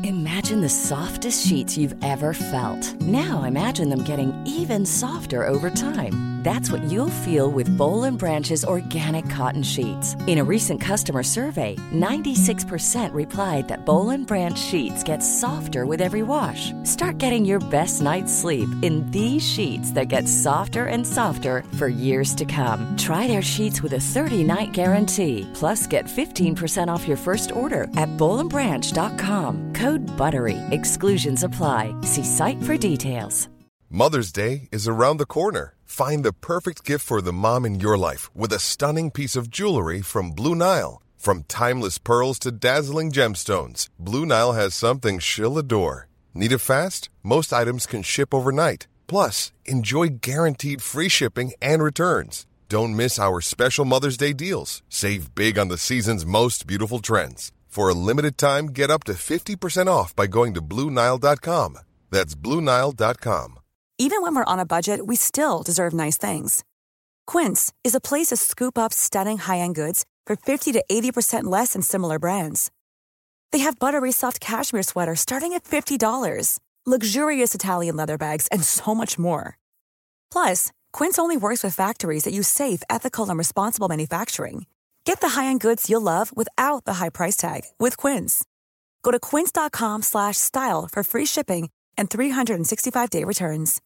Imagine the softest sheets you've ever felt. Now imagine them getting even softer over time. That's what you'll feel with Boll and Branch's organic cotton sheets. In a recent customer survey, 96% replied that Boll and Branch sheets get softer with every wash. Start getting your best night's sleep in these sheets that get softer and softer for years to come. Try their sheets with a 30-night guarantee. Plus, get 15% off your first order at bollandbranch.com. Code BUTTERY. Exclusions apply. See site for details. Mother's Day is around the corner. Find the perfect gift for the mom in your life with a stunning piece of jewelry from Blue Nile. From timeless pearls to dazzling gemstones, Blue Nile has something she'll adore. Need it fast? Most items can ship overnight. Plus, enjoy guaranteed free shipping and returns. Don't miss our special Mother's Day deals. Save big on the season's most beautiful trends. For a limited time, get up to 50% off by going to BlueNile.com. That's BlueNile.com. Even when we're on a budget, we still deserve nice things. Quince is a place to scoop up stunning high-end goods for 50 to 80% less than similar brands. They have buttery soft cashmere sweaters starting at $50, luxurious Italian leather bags, and so much more. Plus, Quince only works with factories that use safe, ethical, and responsible manufacturing. Get the high-end goods you'll love without the high price tag with Quince. Go to quince.com/style for free shipping and 365-day returns.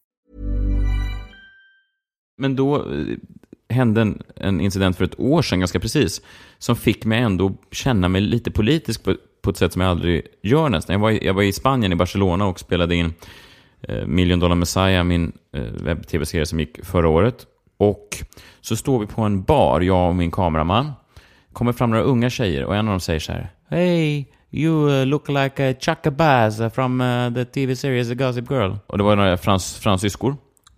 Men då hände en incident för ett år sedan ganska precis som fick mig ändå känna mig lite politisk på ett sätt som jag aldrig gör nästan. Jag var i Spanien, i Barcelona, och spelade in Million Dollar Messiah, min webb-tv-serie som gick förra året. Och så står vi på en bar, jag och min kameraman. Kommer fram några unga tjejer och en av dem säger så här: "Hey, you look like a Chaka Bass from the TV series The Gossip Girl." Och det var några fransyskor.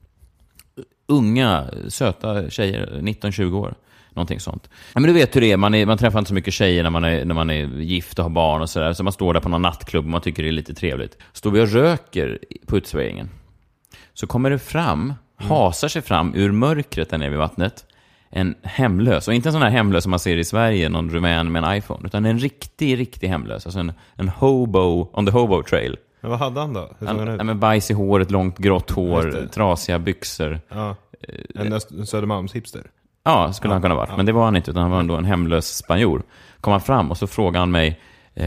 Unga, söta tjejer, 19-20 år. Någonting sånt. Ja, men du vet hur det är. Man träffar inte så mycket tjejer när man är gift och har barn och sådär. Så man står där på någon nattklubb och man tycker det är lite trevligt. Står vi och röker på uteserveringen, så kommer det fram, hasar sig fram ur mörkret där nere vid vattnet, en hemlös. Och inte en sån här hemlös som man ser i Sverige, någon rumän med en iPhone, utan en riktig hemlös. Alltså en hobo on the hobo trail. Men vad hade han då? Men bajs i håret, långt grått hår, trasiga byxor. Ja. En Södermalms hipster. Ja, skulle han kunna vara. Men det var han inte, utan han var ändå en hemlös spanjor. Kom han fram och så frågade han mig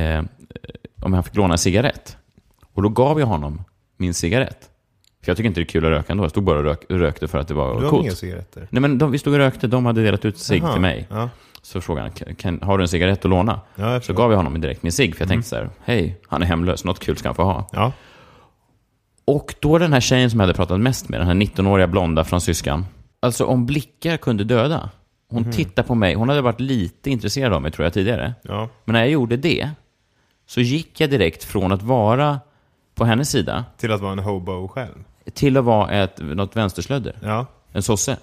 om han fick låna en cigarett. Och då gav jag honom min cigarett. För jag tycker inte det är kul att röka ändå. Jag stod bara och rökte för att det var coolt. Du har inga cigaretter? Nej, men vi stod och rökte. De hade delat ut cigg till mig. Ja. Så frågade han, har du en cigarett att låna? Ja, så gav jag honom direkt min cigg. För jag tänkte så här: hej, han är hemlös. Något kul ska han få ha. Ja. Och då den här tjejen som jag hade pratat mest med, den här 19-åriga blonda fransyskan. Alltså om blickar kunde döda. Hon tittade på mig. Hon hade varit lite intresserad av mig, tror jag, tidigare. Ja. Men när jag gjorde det så gick jag direkt från att vara på hennes sida till att vara en hobo själv. Till att vara något vänsterslödder. Ja. En sosse.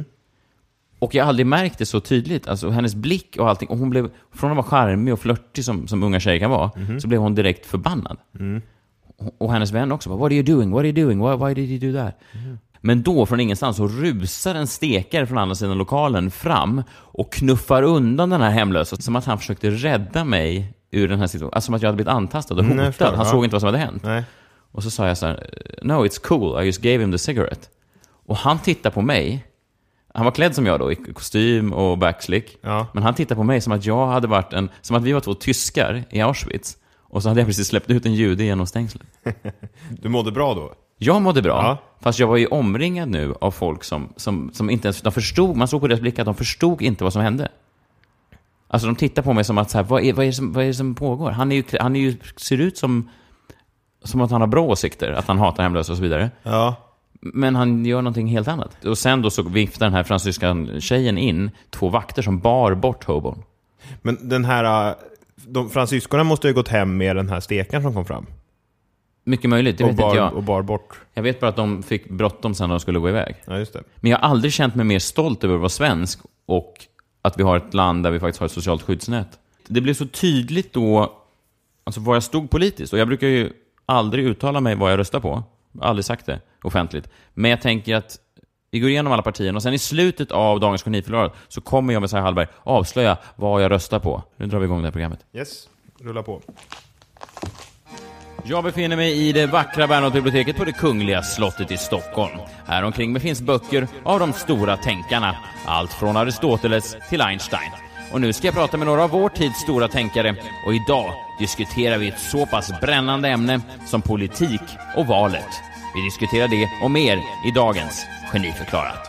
Och jag har aldrig märkt det så tydligt. Alltså hennes blick och allting. Och hon blev, från att vara charmig och flörtig som unga tjejer kan vara, så blev hon direkt förbannad. Och hennes vän också. What are you doing? What are you doing? Why did you do that? Men då från ingenstans så rusar en stekare från andra sidan lokalen fram och knuffar undan den här hemlösa, som att han försökte rädda mig ur den här situationen. Alltså som att jag hade blivit antastad och hotad. Han såg inte vad som hade hänt. Nej. Och så sa jag så här: no, it's cool. I just gave him the cigarette. Och han tittade på mig. Han var klädd som jag då, i kostym och backslick. Ja. Men han tittade på mig som att jag hade varit som att vi var två tyskar i Auschwitz. Och så hade jag precis släppt ut en jude genom stängslet. Du mådde bra då? Jag mådde bra, ja. Fast jag var ju omringad nu av folk som inte ens, de förstod, man såg på deras blick att de förstod inte vad som hände. Alltså de tittar på mig som att så här, vad är det som pågår? Han är ju ser ut som att han har bra åsikter, att han hatar hemlösa och så vidare. Ja. Men han gör någonting helt annat. Och sen då så viftade den här fransyska tjejen in 2 vakter som bar bort hobon. Men den här, de fransyskorna måste ju gått hem med den här steken som kom fram. Mycket möjligt, det vet inte jag. Och bar bort. Jag vet bara att de fick bråttom sen när de skulle gå iväg. Ja, just det. Men jag har aldrig känt mig mer stolt över att vara svensk och att vi har ett land där vi faktiskt har ett socialt skyddsnät. Det blev så tydligt då, alltså var jag stod politiskt. Och jag brukar ju aldrig uttala mig vad jag röstar på. Aldrig sagt det offentligt. Men jag tänker att vi går igenom alla partierna och sen i slutet av dagens Geni-förlorat så kommer jag med Messiah Hallberg avslöja vad jag röstar på. Nu drar vi igång det här programmet. Yes, rulla på. Jag befinner mig i det vackra Bernadottebiblioteket på det kungliga slottet i Stockholm. Här omkring mig finns böcker av de stora tänkarna. Allt från Aristoteles till Einstein. Och nu ska jag prata med några av vår tids stora tänkare. Och idag diskuterar vi ett så pass brännande ämne som politik och valet. Vi diskuterar det och mer i dagens Geniförklarat.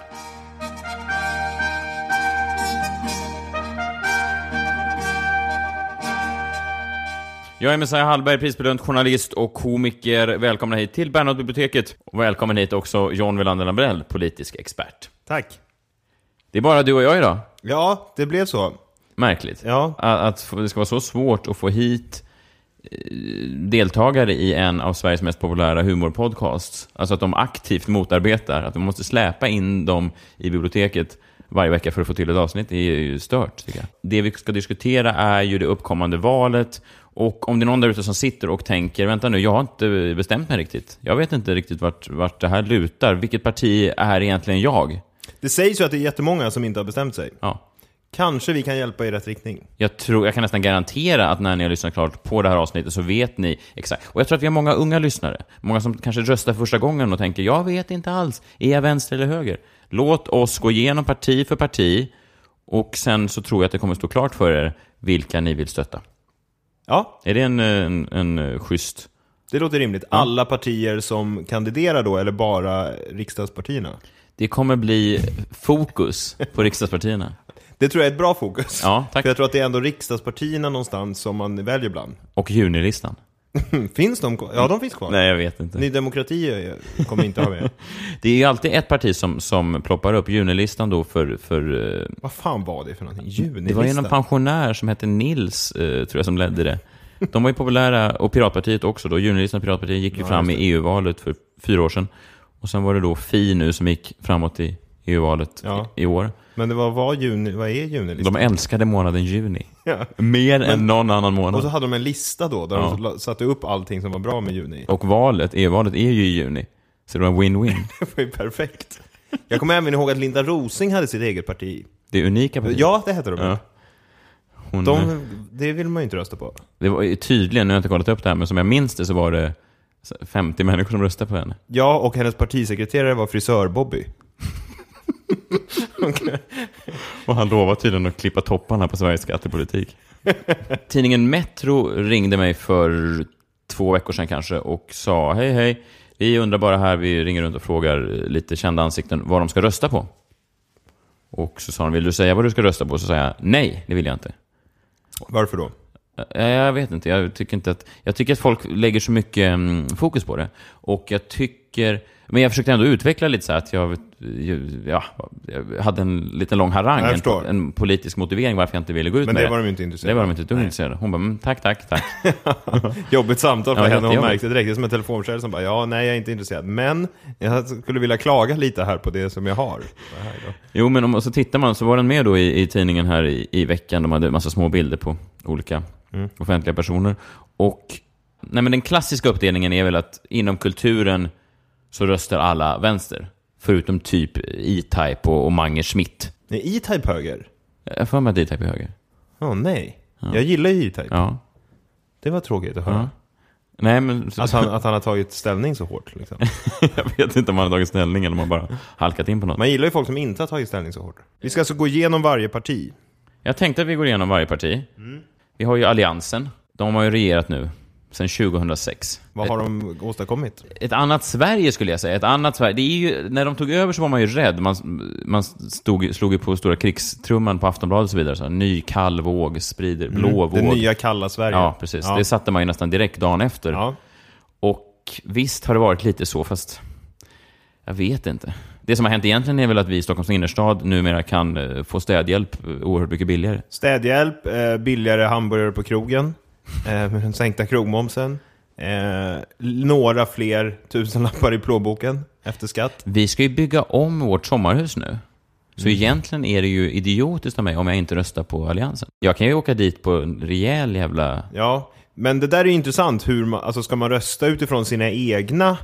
Jag är Messiah Hallberg, prisbelönt journalist och komiker. Välkomna hit till Bernadottebiblioteket. Och välkommen hit också John Wilander Lambrell, politisk expert. Tack. Det är bara du och jag idag. Ja, det blev så. Märkligt. Ja. Att det ska vara så svårt att få hit deltagare i en av Sveriges mest populära humorpodcasts. Alltså att de aktivt motarbetar. Att de måste släpa in dem i biblioteket varje vecka för att få till ett avsnitt. Det är ju stört, tycker jag. Det vi ska diskutera är ju det uppkommande valet. Och om det är någon där ute som sitter och tänker, vänta nu, jag har inte bestämt mig riktigt. Jag vet inte riktigt vart det här lutar. Vilket parti är egentligen jag? Det sägs ju att det är jättemånga som inte har bestämt sig. Ja. Kanske vi kan hjälpa i rätt riktning. Jag kan nästan garantera att när ni har lyssnat klart på det här avsnittet så vet ni exakt. Och jag tror att vi har många unga lyssnare. Många som kanske röstar första gången och tänker, jag vet inte alls. Är jag vänster eller höger? Låt oss gå igenom parti för parti. Och sen så tror jag att det kommer stå klart för er vilka ni vill stötta. Ja. Är det en schysst? Det låter rimligt. Alla partier som kandiderar då, eller bara riksdagspartierna? Det kommer bli fokus på riksdagspartierna. Det tror jag är ett bra fokus. Ja, tack. För jag tror att det är ändå riksdagspartierna någonstans som man väljer bland. Och junilistan. Finns de kvar? Ja, de finns kvar. Nej, jag vet inte. Ny demokrati kommer inte ha med. Det är ju alltid ett parti som ploppar upp junilistan då för Vad fan var det för någonting? Junilistan? Det var ju någon pensionär som hette Nils, tror jag, som ledde det. De var ju populära, och Piratpartiet också då. Junilistan och Piratpartiet gick ju fram i EU-valet för 4 år sedan. Och sen var det då Fi nu som gick framåt i EU-valet i år. Men det vad är junilistan? De älskade månaden juni. Ja. Mer än någon annan månad. Och så hade de en lista då där de satte upp allting som var bra med juni. Och EU-valet är ju i juni. Så det var win-win. Det var ju perfekt. Jag kommer även ihåg att Linda Rosing hade sitt eget parti. Det är unika parti. Ja, det heter de. Ja. Det vill man ju inte rösta på. Det var ju tydligen, nu har jag inte kollat upp det här, men som jag minns det så var det 50 människor som röstade på henne. Ja, och hennes partisekreterare var frisör Bobby. Okay. Och han lovade tydligen att klippa topparna på Sveriges skattepolitik. Tidningen Metro ringde mig för 2 veckor sedan kanske och sa, hej, vi undrar bara här, vi ringer runt och frågar lite kända ansikten vad de ska rösta på. Och så sa de, vill du säga vad du ska rösta på? Så sa jag, nej, det vill jag inte. Varför då? Jag vet inte, jag tycker att folk lägger så mycket fokus på det. Och men jag försökte ändå utveckla lite så att jag hade en lite lång harang, en politisk motivering varför jag inte ville gå ut med det. Men det var de inte intresserade. Det var de inte intresserade. Hon bara, tack. Jobbigt samtal för henne, hon märkte direkt. Det är som en telefonförsäljare som bara, nej jag är inte intresserad. Men jag skulle vilja klaga lite här på det som jag har. Jo, men om så tittar man, så var den med då i tidningen här i veckan. De hade en massa små bilder på olika offentliga personer. Och men den klassiska uppdelningen är väl att inom kulturen så röstar alla vänster. Förutom typ E-Type och Mange Schmidt. Nej, E-Type höger? Jag får med att E-Type är höger. Nej. Ja. Jag gillar ju E-Type. Ja. Det var tråkigt att höra. Ja. Nej, men att han har tagit ställning så hårt liksom. Jag vet inte om han har tagit ställning eller om han bara halkat in på något. Man gillar ju folk som inte har tagit ställning så hårt. Vi ska alltså gå igenom varje parti. Jag tänkte att vi går igenom varje parti. Vi har ju Alliansen. De har ju regerat nu sedan 2006. Vad har de åstadkommit? Ett annat Sverige skulle jag säga. Ett annat Sverige. Det är ju, när de tog över så var man ju rädd. Man slog ju på stora krigstrumman på Aftonbladet och så vidare. Så, ny kall våg sprider blå våg. Det nya kalla Sverige. Ja, precis. Ja. Det satte man ju nästan direkt dagen efter. Ja. Och visst har det varit lite så, fast jag vet inte. Det som har hänt egentligen är väl att vi i Stockholms innerstad numera kan få städhjälp oerhört mycket billigare. Städhjälp, billigare hamburgare på krogen. Sänkta krogmomsen, några fler tusenlappar i plånboken efter skatt. Vi ska ju bygga om vårt sommarhus nu. Så egentligen är det ju idiotiskt av mig om jag inte röstar på Alliansen. Jag kan ju åka dit på en rejäl jävla... Ja, men det där är ju intressant. Alltså ska man rösta utifrån sina egna...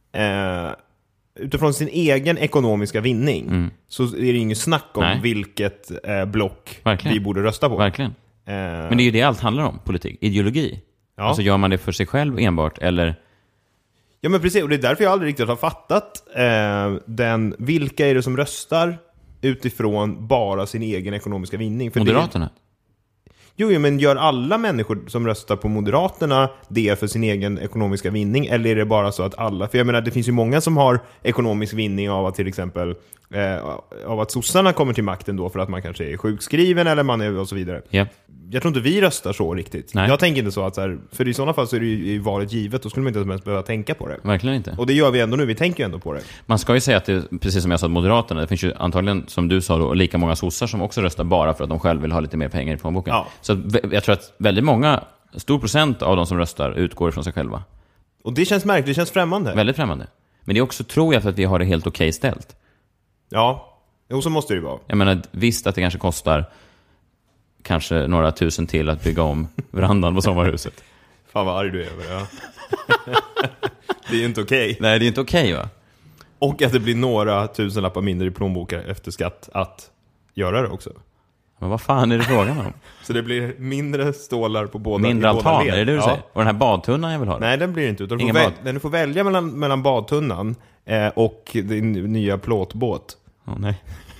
utifrån sin egen ekonomiska vinning så är det ingen snack om vilket block vi borde rösta på. Verkligen. Men det är ju det allt handlar om, politik, ideologi. Ja. Alltså gör man det för sig själv enbart, eller? Ja, men precis, och det är därför jag aldrig riktigt har fattat vilka är det som röstar utifrån bara sin egen ekonomiska vinning. För Moderaterna? Jo, men gör alla människor som röstar på Moderaterna det för sin egen ekonomiska vinning? Eller är det bara så att alla... För jag menar, det finns ju många som har ekonomisk vinning av att till exempel av att sossarna kommer till makten då för att man kanske är sjukskriven eller man är och så vidare. Ja. Jag tror inte vi röstar så riktigt. Nej. Jag tänker inte så att så här, för i sådana fall så är det ju valet givet, då skulle man inte ens behöva tänka på det. Verkligen inte. Och det gör vi ändå nu, vi tänker ju ändå på det. Man ska ju säga att det, precis som jag sa, Moderaterna, det finns ju antagligen, som du sa då, lika många sossar som också röstar bara för att de själva vill ha lite mer pengar i plånboken. Ja. Så jag tror att väldigt många, stor procent av de som röstar utgår från sig själva. Och det känns märkligt, det känns främmande. Väldigt främmande. Men det är också, tror jag, för att vi har det helt okej ställt. Ja, jo, så måste det ju vara. Jag menar, visst att det kanske kostar kanske några tusen till att bygga om verandan på sommarhuset. Fan vad arg du är över det, ja. Det är ju inte okej. Nej, det är inte okej, va? Och att det blir några tusenlappar mindre i plånboken efter skatt att göra det också. Men vad fan är det frågan om? Så det blir mindre stålar på båda. Mindre altan, är det du ja. säger? Och den här badtunnan jag vill ha? Nej, den blir inte. Utan du får välja mellan badtunnan och din nya plåtbåt. Nej.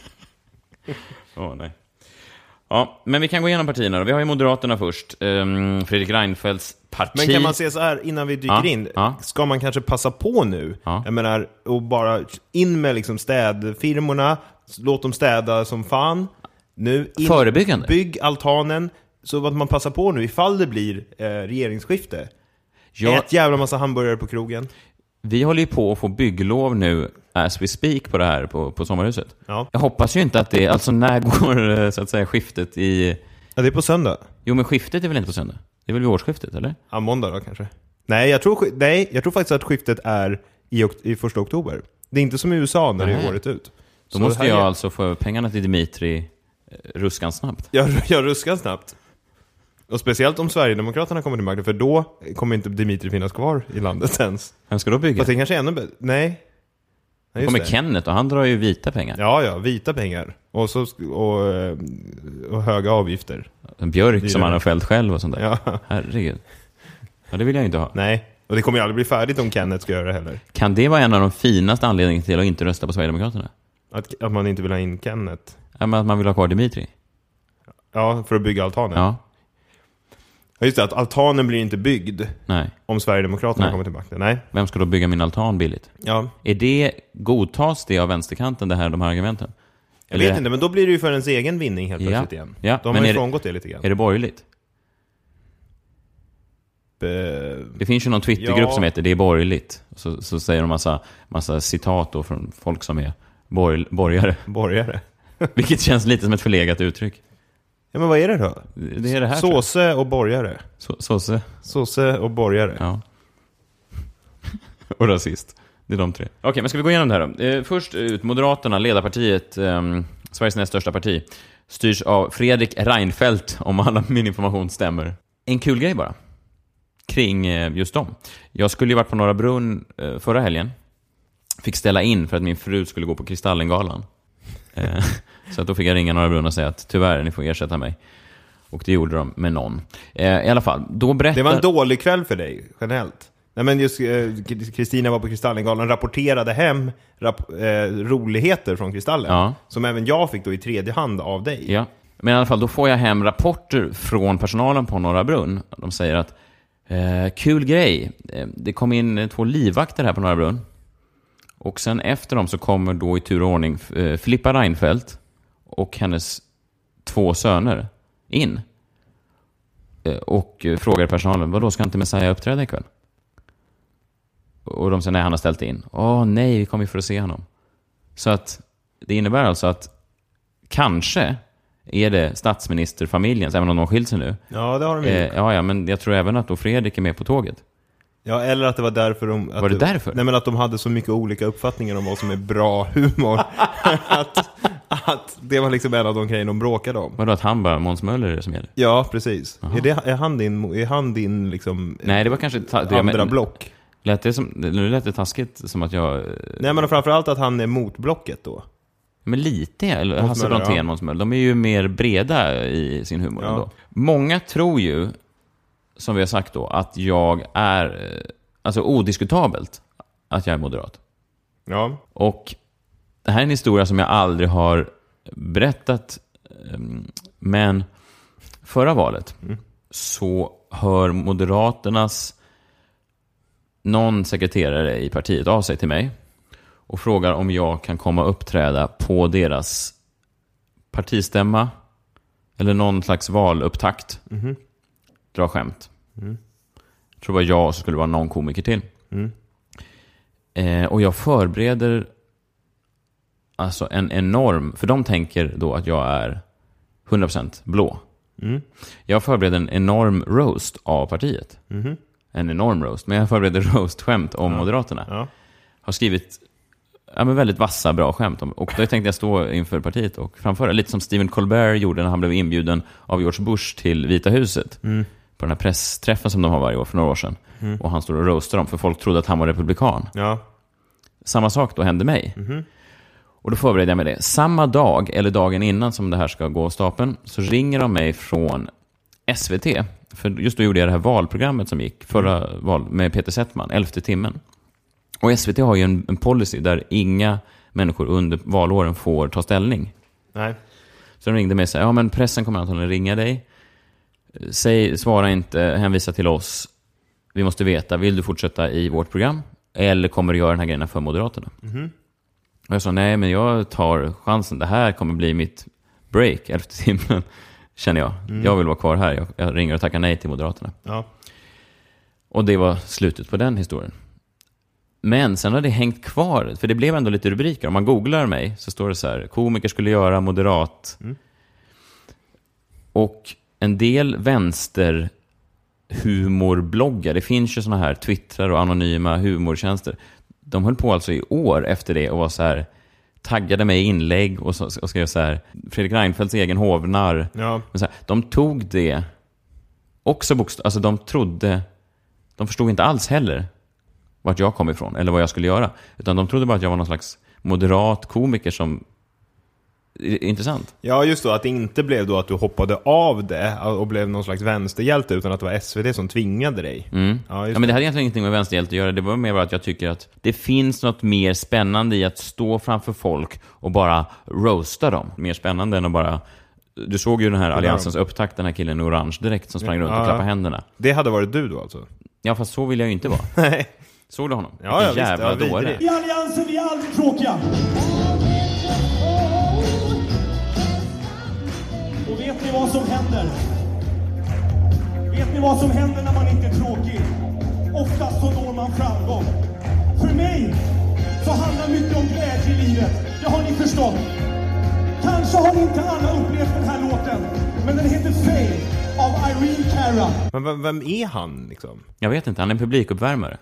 Nej. Ja, men vi kan gå igenom partierna då. Vi har ju Moderaterna först. Fredrik Reinfeldts parti. Men kan man se så här innan vi dyker in? Ska man kanske passa på nu? Jag menar, och bara in med liksom städfirmorna. Låt dem städa som fan. Nu förebyggande. Bygg altanen så att man passar på nu ifall det blir regeringsskifte. Ett jävla massa hamburgare på krogen. Vi håller ju på att få bygglov nu as we speak på det här på sommarhuset. Ja. Jag hoppas ju inte att det, alltså när går så att säga skiftet i... Ja, det är på söndag. Jo, men skiftet är väl inte på söndag? Det är väl vid årsskiftet, eller? Ja, måndag då kanske. Nej, jag tror faktiskt att skiftet är i 1 oktober. Det är inte som i USA när det är året ut. Då måste jag alltså få pengarna till Dimitri ruskan snabbt. Jag ruskan snabbt. Och speciellt om Sverigedemokraterna kommer till makten, för då kommer inte Dimitri finnas kvar i landet ens. Vem ska då bygga? Fast det kanske är ännu bättre. Nej. Det kommer Kenneth och han drar ju vita pengar. Ja, vita pengar. Och höga avgifter. En björk som han har fällt själv och sånt där. Ja. Herregud. Ja, det vill jag inte ha. Nej, och det kommer ju aldrig bli färdigt om Kenneth ska göra det heller. Kan det vara en av de finaste anledningarna till att inte rösta på Sverigedemokraterna? Att man inte vill ha in Kenneth? Ja, men att man vill ha kvar Dimitri. Ja, för att bygga altanen. Ja. Ja, just det, att altanen blir inte byggd. Nej. Om Sverigedemokraterna kommer till makten. Nej. Vem ska då bygga min altan billigt? Ja. Godtas det av vänsterkanten, de här argumenten? Jag vet inte, men då blir det ju för ens egen vinning helt plötsligt igen. Ja. De har ju frångått det lite grann. Är det borgerligt? Det finns ju någon Twittergrupp som heter Det är borgerligt. Så säger de massa citat då från folk som är borgare. Borgare. Vilket känns lite som ett förlegat uttryck. Ja, men vad är det då? Det är det här. Såse och borgare. Såse och borgare. Ja. Och rasist. Det är de tre. Okej, men ska vi gå igenom det här då? Först ut, Moderaterna, ledarpartiet, Sveriges näst största parti, styrs av Fredrik Reinfeldt, om alla min information stämmer. En kul grej bara kring just dem. Jag skulle ju varit på Norra Brunn förra helgen. Fick ställa in för att min fru skulle gå på Kristallengalan. Så att då fick jag ringa Norra Brunn och säga att tyvärr, ni får ersätta mig. Och det gjorde de med någon. I alla fall, då berättar... Det var en dålig kväll för dig, generellt. Nej, men just Kristina var på Kristallengalan, rapporterade hem roligheter från Kristallen. Ja. Som även jag fick då i tredje hand av dig. Ja, men i alla fall, då får jag hem rapporter från personalen på Norra Brunn. De säger att kul grej, det kom in 2 livvakter här på Norra Brunn. Och sen efter dem så kommer då i tur och ordning Filippa Reinfeldt och hennes 2 söner in. Och frågar personalen, vadå, ska inte Messiah uppträda ikväll? Och de säger, nej, han har ställt in. Nej, vi kommer ju för att se honom. Så att det innebär alltså att kanske är det statsministerfamiljens, även om de har skilt sig nu. Ja, det har de gjort. Ja, men jag tror även att då Fredrik är med på tåget. Ja, eller att det var därför de... Var det därför? Nej, men att de hade så mycket olika uppfattningar om vad som är bra humor. att det var liksom en av de grejer de bråkade om. Vadå, att han bara, Måns Möller är det som gäller? Ja, precis. Är han din liksom... Nej, det var kanske... andra block. Nu lät det taskigt som att jag... Nej, men framförallt att han är mot blocket då. Men lite, eller Hasse Brontén, Måns Möller. De är ju mer breda i sin humor ändå. Många tror ju som vi har sagt då, att jag är, alltså odiskutabelt, att jag är moderat. Ja. Och det här är en historia som jag aldrig har berättat, men förra valet så hör Moderaternas någon sekreterare i partiet av sig till mig och frågar om jag kan komma och uppträda på deras partistämma eller någon slags valupptakt. Dra skämt. Jag tror det var jag, och så skulle det vara någon komiker till. Och jag förbereder alltså en enorm, för de tänker då att jag är 100% blå. Jag förbereder en enorm roast av partiet. En enorm roast, men jag förbereder roast-skämt om Moderaterna. Ja. Har skrivit men väldigt vassa, bra skämt om. Och då tänkte jag stå inför partiet och framföra, lite som Stephen Colbert gjorde när han blev inbjuden av George Bush till Vita huset. På den här pressträffen som de har varje år för några år sedan. Och han står och roastar dem, för folk trodde att han var republikan. Ja. Samma sak då hände mig. Och då förberedde jag mig det. Samma dag, eller dagen innan som det här ska gå av stapeln, så ringer de mig från SVT. För just då gjorde jag det här valprogrammet som gick förra val med Peter Settman, 11:e timmen. Och SVT har ju en policy där inga människor under valåren får ta ställning. Nej. Så de ringde mig och sa, men pressen kommer antagligen ringa dig. Svara inte, hänvisa till oss. Vi måste veta, vill du fortsätta i vårt program? Eller kommer du göra den här grejen för Moderaterna? Och jag sa, nej men jag tar chansen. Det här kommer bli mitt break 11:e timmen, känner jag. Jag vill vara kvar här. Jag ringer och tackar nej till Moderaterna. Ja. Och det var slutet på den historien. Men sen har det hängt kvar, för det blev ändå lite rubriker. Om man googlar mig så står det så här, komiker skulle göra moderat. Och en del vänsterhumorbloggar, det finns ju såna här Twittrar och anonyma humortjänster. De höll på alltså i år efter det och var så här, taggade mig i inlägg och skrev så här, Fredrik Reinfeldts egen hovnar. Ja. Men så här, de tog det också alltså de förstod inte alls heller vart jag kom ifrån eller vad jag skulle göra, utan de trodde bara att jag var någon slags moderat komiker som intressant. Ja, just då, att det inte blev då att du hoppade av det och blev någon slags vänsterhjälte, utan att det var SVT som tvingade dig. Ja, men det hade egentligen ingenting med vänsterhjälte att göra. Det var mer bara att jag tycker att det finns något mer spännande i att stå framför folk och bara roasta dem. Mer spännande än att bara... Du såg ju den här alliansens upptakt, den här killen i orange direkt som sprang runt och klappade händerna. Det hade varit du då alltså? Ja, fast så vill jag ju inte vara. Nej. Såg du honom? Ja, jävla dåre. I alliansen vi är aldrig tråkiga. Och vet ni vad som händer? Vet ni vad som händer när man inte är tråkig? Oftast så når man framgång. För mig så handlar mycket om glädje i livet. Det har ni förstått. Kanske har ni inte alla upplevt den här låten, men den heter Fame av Irene Cara. Men vem är han liksom? Jag vet inte, han är en publikuppvärmare.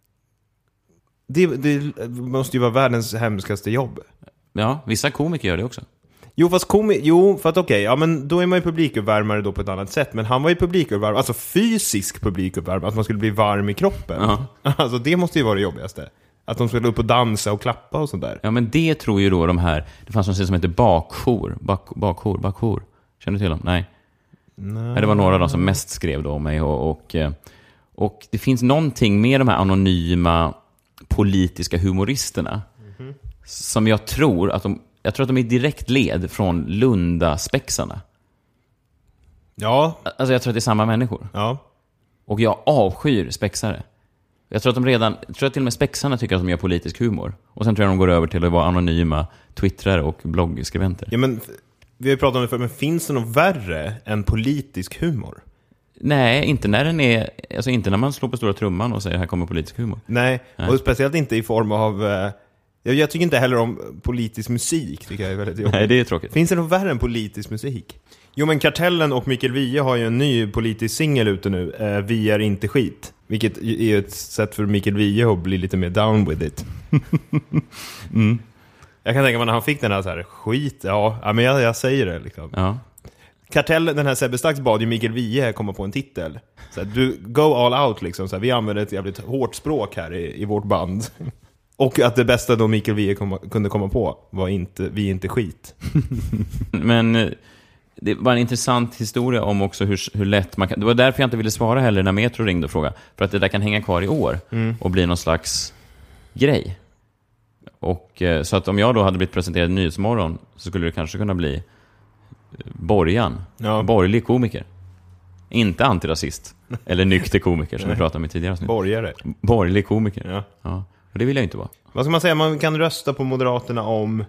Det måste ju vara världens hemskaste jobb. Ja, vissa komiker gör det också. Jo, fast för att okej, ja men då är man ju publikuppvärmare då på ett annat sätt. Men han var ju publikuppvärmare, alltså fysisk publikuppvärmare, att man skulle bli varm i kroppen. Alltså det måste ju vara det jobbigaste. Att de skulle upp och dansa och klappa och sånt där. Ja, men det tror ju då de här... Det fanns något som heter bakjour. Bakjour. Känner du till dem? Nej. Det var några av dem som mest skrev då om mig. Och det finns någonting med de här anonyma politiska humoristerna som jag tror att de är i direkt led från Lunda-spexarna. Ja. Alltså jag tror att det är samma människor. Ja. Och jag avskyr spexare. Jag tror att till och med spexarna tycker att de gör politisk humor. Och sen tror jag de går över till att vara anonyma twittrare och bloggskribenter. Ja, men vi har ju pratat om det förr, men finns det något värre än politisk humor? Nej, inte när den är... Alltså inte när man slår på stora trumman och säger här kommer politisk humor. Nej. Och speciellt inte i form av... Jag tycker inte heller om politisk musik, tycker jag är väldigt jobbigt. Nej, det är tråkigt. Finns det något värre än politisk musik? Jo, men Kartellen och Mikael Wiehe har ju en ny politisk singel ute nu, Vi är inte skit. Vilket är ett sätt för Mikael Wiehe att bli lite mer down with it. Jag kan tänka mig när han fick den här så här skit, ja men jag säger det liksom. Ja. Kartellen, den här Sebbe Stax bad ju Mikael Wiehe komma på en titel. Så här, du go all out liksom, så här, vi använder ett jävligt hårt språk här i vårt band. Och att det bästa då Mikael Wiehe kunde komma på var vi är inte skit. Men det var en intressant historia om också hur lätt man kan... Det var därför jag inte ville svara heller när Metro ringde och frågade. För att det där kan hänga kvar i år och bli någon slags grej. Och så att om jag då hade blivit presenterad i Nyhetsmorgon så skulle det kanske kunna bli Borgan. Ja. Borgerlig komiker. Inte antirasist. Eller nykter komiker som vi pratade om i tidigare avsnitt. Borgare. Borgerlig komiker. Ja. Och det vill jag inte vara. Vad ska man säga? Man kan rösta på Moderaterna om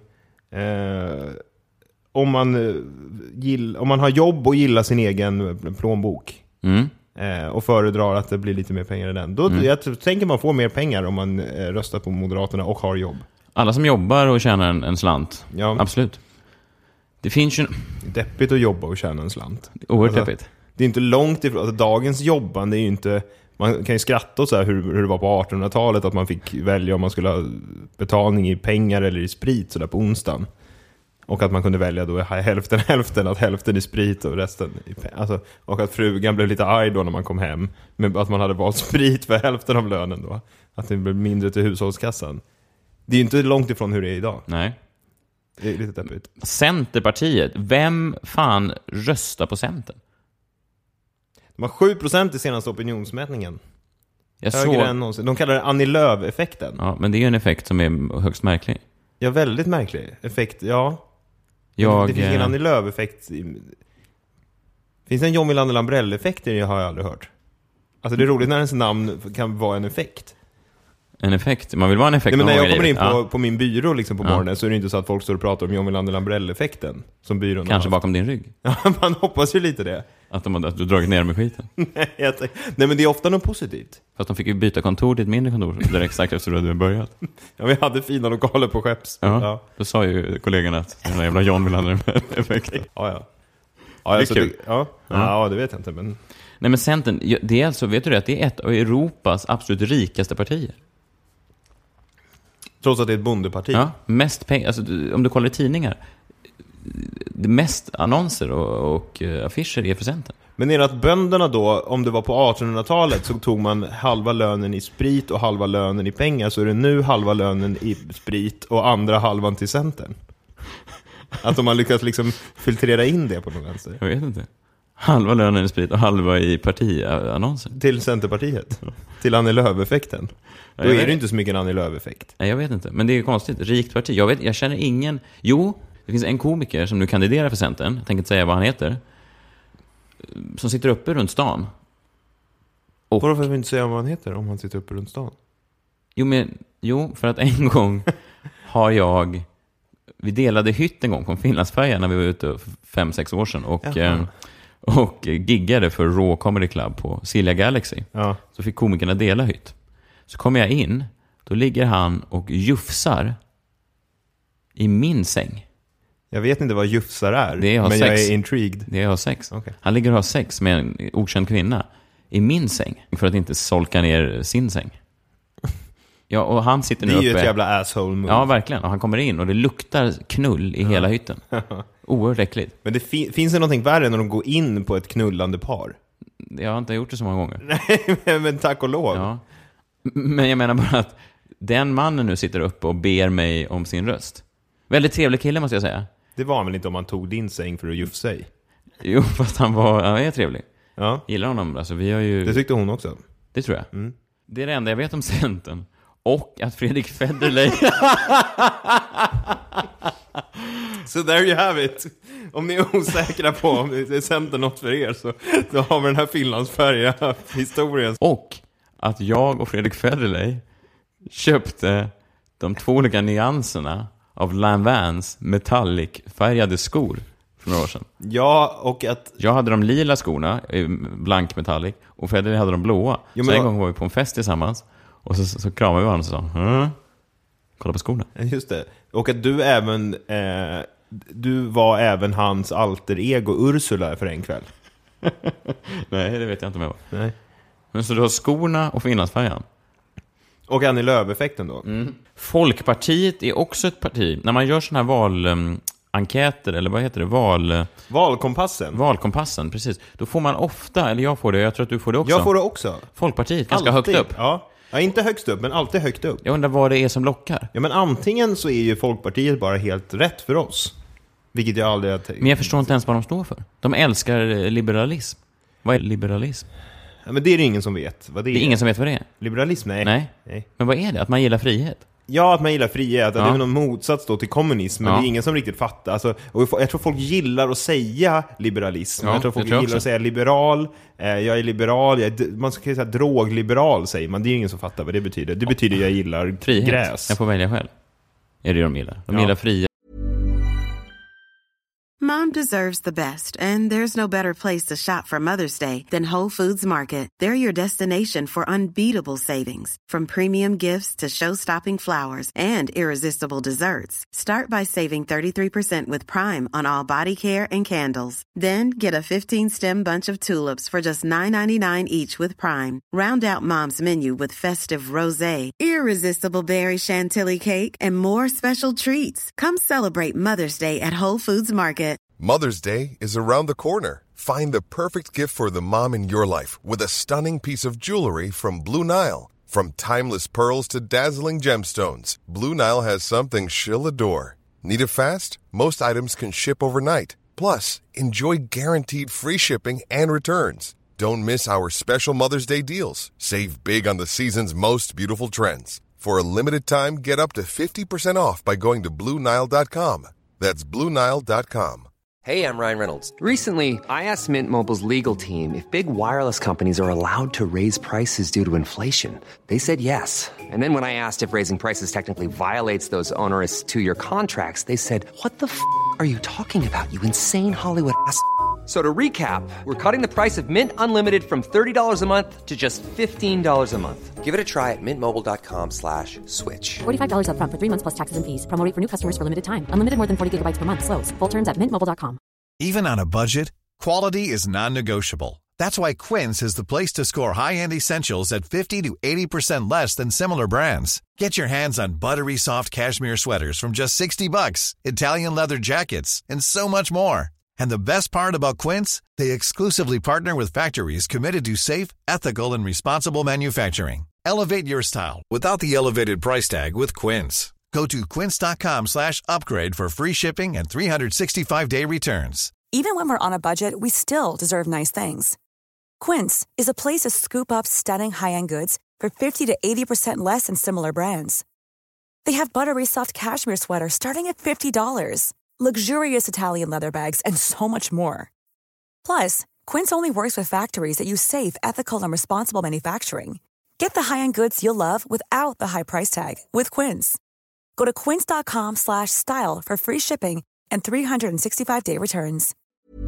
man har jobb och gillar sin egen plånbok. Och föredrar att det blir lite mer pengar i den. Då jag tänker man får mer pengar om man röstar på Moderaterna och har jobb. Alla som jobbar och tjänar en slant. Ja. Absolut. Det finns ju... Deppigt att jobba och tjäna en slant. Oerhört deppigt. Det är inte långt ifrån. Alltså, dagens jobbande är ju inte... Man kan ju skratta och så här hur det var på 1800-talet. Att man fick välja om man skulle ha betalning i pengar eller i sprit så där på onsdagen. Och att man kunde välja då hälften, att hälften i sprit och resten i pengar. Alltså, och att frugan blev lite arg då när man kom hem. Men att man hade valt sprit för hälften av lönen då. Att det blev mindre till hushållskassan. Det är ju inte långt ifrån hur det är idag. Nej. Det är lite deppigt. Centerpartiet. Vem fan röstar på Centern? De har 7% i senaste opinionsmätningen. Högre än någonsin. De kallar det Annie Lööf-effekten. Ja, men det är ju en effekt som är högst märklig. Ja, väldigt märklig effekt, ja. Det finns ingen Annie Lööf-effekt. Finns det en John Wilander Lambrell-effekt? Det har jag aldrig hört. Alltså det är roligt när ens namn kan vara en effekt. En effekt? Man vill vara en effekt. Nej, men när jag kommer in på min byrå liksom på morgonen så är det inte så att folk står och pratar om John Wilander Lambrell-effekten som byrån kanske bakom din rygg. Ja, man hoppas ju lite det. Att du dragit ner med skiten. Nej, men det är ofta något positivt. Fast de fick ju byta kontor till ett mindre kontor direkt exakt efter att du hade börjat. Ja, vi hade fina lokaler på Skepps. Ja. Då sa ju kollegorna att den jävla John Wilander-effekten. Ja, det är kul. Ja, det vet jag inte. Men... Nej, men Centern, det är alltså, vet du det, att det är ett av Europas absolut rikaste partier. Trots att det är ett bondeparti. Ja, mest pengar. Alltså, om du kollar i tidningar, det mest annonser och affischer är för Centern. Men är det att bönderna då, om det var på 1800-talet så tog man halva lönen i sprit och halva lönen i pengar, så är det nu halva lönen i sprit och andra halvan till Centern? Att de har lyckats liksom filtrera in det på något vänster. Jag vet inte. Halva lönen i sprit och halva i partiannonser. Till Centerpartiet. Till Annie Lööf-effekten. Då är det inte så mycket en Annie Lööf-effekt. Nej, jag vet inte. Men det är konstigt. Rikt parti. Jag känner ingen... Jo, det finns en komiker som nu kandiderar för Centern. Jag tänker inte säga vad han heter. Som sitter uppe runt stan. Och... Varför får vi inte säga vad han heter om han sitter uppe runt stan? Jo, för att en gång har vi delade hytt en gång på en Finlandsfärja när vi var ute för 5-6 år sedan. Och giggade för Raw Comedy Club på Silja Galaxy. Ja. Så fick komikerna dela hytt. Så kommer jag in, då ligger han och jufsar i min säng. Jag vet inte vad jufsar är, men sex. Jag är intrigued. Det är att ha sex. Okay. Han ligger och har sex med en okänd kvinna i min säng för att inte solka ner sin säng. Ja, och han sitter nu uppe. Det är ju ett jävla asshole move. Ja, verkligen. Och han kommer in och det luktar knull i hela hytten. Oerhört äckligt. Men det finns det någonting värre när de går in på ett knullande par? Jag har inte gjort det så många gånger. Nej, men tack och lov. Ja. Men jag menar bara att den mannen nu sitter uppe och ber mig om sin röst. Väldigt trevlig kille, måste jag säga. Det var han väl inte om han tog din säng för att gifta sig? Jo, fast han är trevlig. Ja. Gillar honom. Alltså, vi har ju... Det tyckte hon också. Det tror jag. Mm. Det är det enda jag vet om Centern. Och att Fredrik Federley... So there you have it. Om ni är osäkra på om det är Centern något för er, så har vi den här Finlandsfärja historien. Och att jag och Fredrik Federley köpte de 2 olika nyanserna av Lanvins metallic-färgade skor för några år sedan. Ja, och att... Jag hade de lila skorna, blank metallic, och Federley hade de blåa. Så en gång var vi på en fest tillsammans, och så kramade vi varandra och sa, kolla på skorna. Just det. Och att du även... du var även hans alter ego Ursula för en kväll. Nej, det vet jag inte om jag var. Nej. Men så du har skorna och Finlandsfärjan. Och Annie Lööf-effekten då. Folkpartiet är också ett parti. När man gör såna här valenkäter, eller vad heter det? Valkompassen. Valkompassen, precis. Då får man ofta, eller jag får det, jag tror att du får det också. Jag får det också. Folkpartiet, ganska högt upp. Ja, inte högst upp, men alltid högt upp. Jag undrar vad det är som lockar. Ja, men antingen så är ju Folkpartiet bara helt rätt för oss. Vilket jag aldrig har tänkt. Men jag förstår inte ens vad de står för. De älskar liberalism. Vad är liberalism? Ja, men det är det ingen som vet vad det är. Det är ingen som vet vad det är. Liberalism? Nej. Nej. Men vad är det? Att man gillar frihet? Ja, att man gillar frihet. Det är någon motsats då till kommunism. Men det är ingen som riktigt fattar. Alltså, och jag tror folk gillar att säga liberalism. Jag tror folk gillar att säga liberal. Jag är liberal. Man ska säga drogliberal, säger man. Det är ingen som fattar vad det betyder. Det betyder jag gillar frihet. Gräs. Jag får välja själv. Är det de gillar? De gillar frihet. Mom deserves the best, and there's no better place to shop for Mother's Day than Whole Foods Market. They're your destination for unbeatable savings, from premium gifts to show-stopping flowers and irresistible desserts. Start by saving 33% with Prime on all body care and candles. Then get a 15-stem bunch of tulips for just $9.99 each with Prime. Round out Mom's menu with festive rosé, irresistible berry chantilly cake, and more special treats. Come celebrate Mother's Day at Whole Foods Market. Mother's Day is around the corner. Find the perfect gift for the mom in your life with a stunning piece of jewelry from Blue Nile. From timeless pearls to dazzling gemstones, Blue Nile has something she'll adore. Need it fast? Most items can ship overnight. Plus, enjoy guaranteed free shipping and returns. Don't miss our special Mother's Day deals. Save big on the season's most beautiful trends. For a limited time, get up to 50% off by going to BlueNile.com. That's BlueNile.com. Hey, I'm Ryan Reynolds. Recently, I asked Mint Mobile's legal team if big wireless companies are allowed to raise prices due to inflation. They said yes. And then when I asked if raising prices technically violates those onerous two-year contracts, they said, "What the f*** are you talking about, you insane Hollywood ass?" So to recap, we're cutting the price of Mint Unlimited from $30 a month to just $15 a month. Give it a try at mintmobile.com/switch. $45 up front for 3 months plus taxes and fees. Promo rate for new customers for limited time. Unlimited more than 40 gigabytes per month. Slows full terms at mintmobile.com. Even on a budget, quality is non-negotiable. That's why Quince is the place to score high-end essentials at 50 to 80% less than similar brands. Get your hands on buttery soft cashmere sweaters from just $60, Italian leather jackets, and so much more. And the best part about Quince, they exclusively partner with factories committed to safe, ethical, and responsible manufacturing. Elevate your style without the elevated price tag with Quince. Go to quince.com/upgrade for free shipping and 365-day returns. Even when we're on a budget, we still deserve nice things. Quince is a place to scoop up stunning high-end goods for 50 to 80% less than similar brands. They have buttery soft cashmere sweaters starting at $50, luxurious Italian leather bags, and so much more. Plus, Quince only works with factories that use safe, ethical, and responsible manufacturing. Get the high-end goods you'll love without the high price tag with Quince. Go to quince.com/style for free shipping and 365-day returns.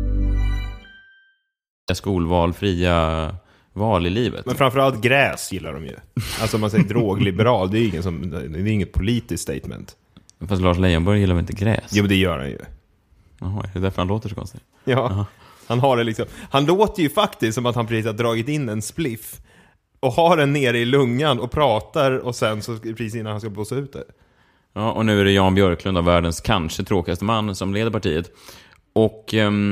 Skolval, fria val i livet. Men framförallt gräs gillar de ju. Alltså man säger drogliberal, det är inget politiskt statement. Fast Lars Leijonborg gillar väl inte gräs? Jo, men det gör han ju. Jaha, är det därför han låter så konstigt? Ja, Aha. Han har det liksom. Han låter ju faktiskt som att han precis har dragit in en spliff och har den nere i lungan och pratar, och sen så precis innan han ska blåsa ut det. Ja, och nu är det Jan Björklund, av världens kanske tråkigaste man, som leder partiet. Och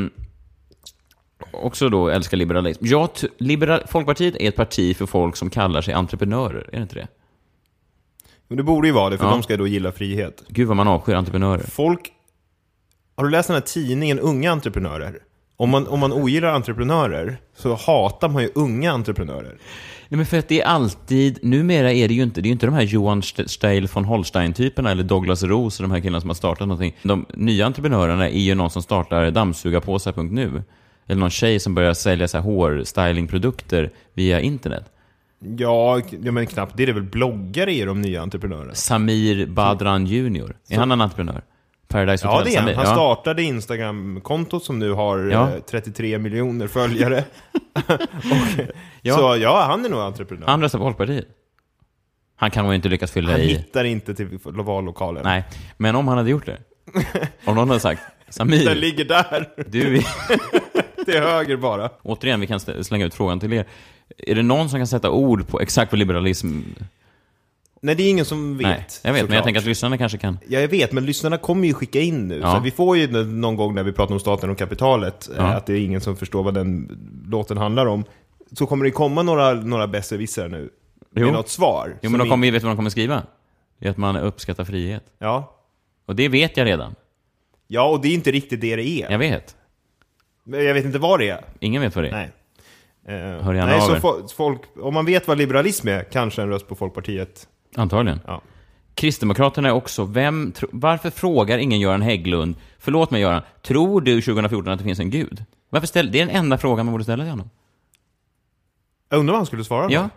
också då älskar liberalism. Folkpartiet är ett parti för folk som kallar sig entreprenörer, är det inte det? Men det borde ju vara det, för de ska då gilla frihet. Gud vad man avskyr entreprenörer. Har du läst den här tidningen Unga entreprenörer? Om man ogillar entreprenörer så hatar man ju unga entreprenörer. Nej, men för att det är alltid, numera är det ju inte de här Johan Steil von Holstein-typerna eller Douglas Rose, de här killarna som har startat någonting. De nya entreprenörerna är ju någon som startar dammsugarpåsar.nu. Eller någon tjej som börjar sälja så här hårstylingprodukter via internet. Ja, men knappt. Det är väl bloggare i de nya entreprenörerna. Samir Badran Junior. Är han en entreprenör? Paradise Hotel. Ja, det är han. Han startade Instagram-kontot som nu har 33 miljoner följare. Så ja, han är nog entreprenör. Han röstar på Folkpartiet. Han kan nog inte lyckas fylla han i... Han hittar inte till vallokalen. Nej, men om han hade gjort det. Om någon hade sagt, Samir... Den ligger där. Du det är höger bara. Återigen, vi kan slänga ut frågan till er. Är det någon som kan sätta ord på exakt vad liberalism... Nej, det är ingen som vet. Nej, jag vet, men jag tänker att lyssnarna kanske kan. Ja, jag vet, men lyssnarna kommer ju skicka in nu. Så vi får ju någon gång när vi pratar om staten och kapitalet att det är ingen som förstår vad den låten handlar om. Så kommer det komma några besserwissrar nu med något svar. Jo, men vet du vad de kommer skriva? Det är att man uppskattar frihet. Ja. Och det vet jag redan. Ja, och det är inte riktigt det är. Jag vet. Jag vet inte vad det är. Ingen vet vad det är. Nej. Hör gärna av er. Så folk, om man vet vad liberalism är, kanske en röst på Folkpartiet. Antagligen. Ja. Kristdemokraterna är också, varför frågar ingen Göran Hägglund, förlåt mig Göran, tror du 2014 att det finns en gud? Det är den enda frågan man borde ställa till honom. Jag undrar vad han skulle svara. Ja.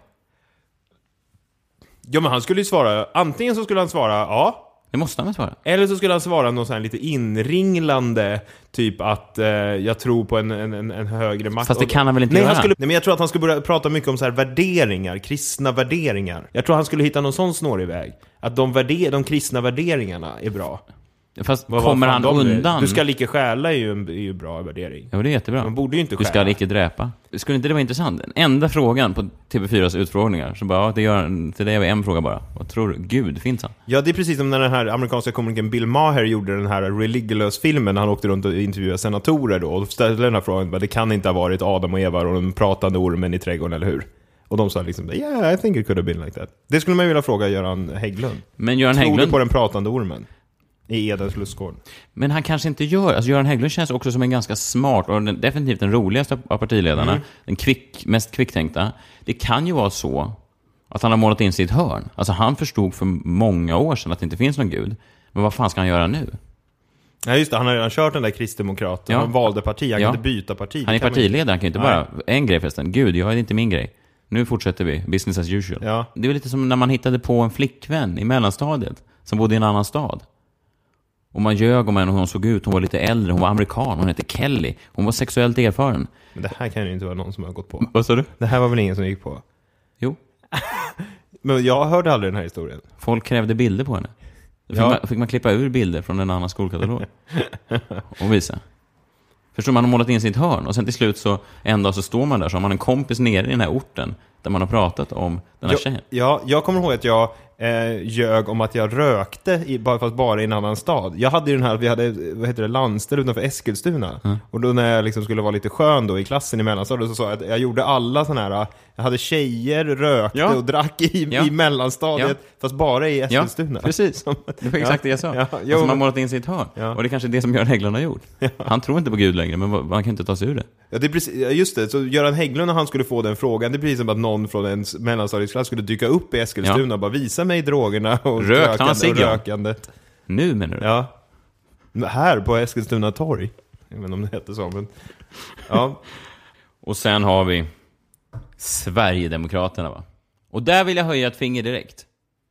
Ja, men han skulle ju svara, antingen så skulle han svara ja. Det måste han svara. Eller så skulle han svara något så här lite inringlande, typ att jag tror på en högre makt. Fast det kan han väl inte göra? Nej, men jag tror att han skulle börja prata mycket om så här värderingar, kristna värderingar. Jag tror han skulle hitta någon sån snårig väg. Att de kristna värderingarna är bra. Fast kommer han undan? Du ska lika stjäla är ju en bra värdering. Ja, det är jättebra. Man borde ju inte stjäla. Du ska icke dräpa. Skulle inte det vara intressant? Den enda frågan på TV4s utfrågningar, så bara, det gör till dig en fråga bara. Vad tror du? Gud, finns han? Ja, det är precis som när den här amerikanska komikern Bill Maher gjorde den här Religulous-filmen. Han åkte runt och intervjuade senatorer då. Och ställde den här frågan, det kan inte ha varit Adam och Eva och den pratande ormen i trädgården, eller hur? Och de sa liksom, yeah, I think it could have been like that. Det skulle man ju vilja fråga Göran Hägglund. Men Göran Tror Hägglund... du på den pratande ormen? I Edens lustgård. Men han kanske inte gör... Alltså Göran Hägglund känns också som en ganska smart och definitivt den roligaste av partiledarna. Den mest kvicktänkta. Det kan ju vara så att han har målat in sig i ett hörn. Alltså han förstod för många år sedan att det inte finns någon gud. Men vad fan ska han göra nu? Ja, just det, han har redan kört den där kristdemokraten. Han valde parti, han kan inte byta parti. Han är partiledare, han kan inte bara... En grej förresten, gud, jag är inte min grej. Nu fortsätter vi, business as usual. Ja. Det är lite som när man hittade på en flickvän i mellanstadiet som bodde i en annan stad. Och man ljög om henne och hon såg ut, hon var lite äldre, hon var amerikan, hon hette Kelly. Hon var sexuellt erfaren. Men det här kan ju inte vara någon som har gått på. Vad sa du? Det här var väl ingen som gick på? Jo. Men jag hörde aldrig den här historien. Folk krävde bilder på henne. Fick man klippa ur bilder från en annan skolkatalog och visa. Förstår man har målat in sitt hörn och sen till slut så en dag så står man där så har man en kompis nere i den här orten där man har pratat om den här tjejen. Ja, jag kommer ihåg att jag ljög om att jag rökte fast bara i en annan stad. Jag hade ju den här, vi hade landställe utanför Eskilstuna. Och då när jag liksom skulle vara lite skön då i klassen i mellanstadiet så sa jag att jag gjorde alla såna här, jag hade tjejer, rökte och drack i mellanstadiet fast bara i Eskilstuna. Ja, precis. Det var exakt det jag sa. Alltså man har målat in sitt hörn. Ja. Och det är kanske det som Göran Hägglund har gjort. Ja. Han tror inte på Gud längre, men man kan inte ta sig ur det. Ja, det är precis, just det. Så Göran Hägglund när han skulle få den frågan, det är precis som att någon från en mellanstadietsklass skulle dyka upp i Eskilstuna och bara visa mig drogerna och rökandet. Nu menar du? Ja. Här på Eskilstuna torg. Jag vet inte om det heter så, men... Ja. Och sen har vi Sverigedemokraterna, va? Och där vill jag höja ett finger direkt.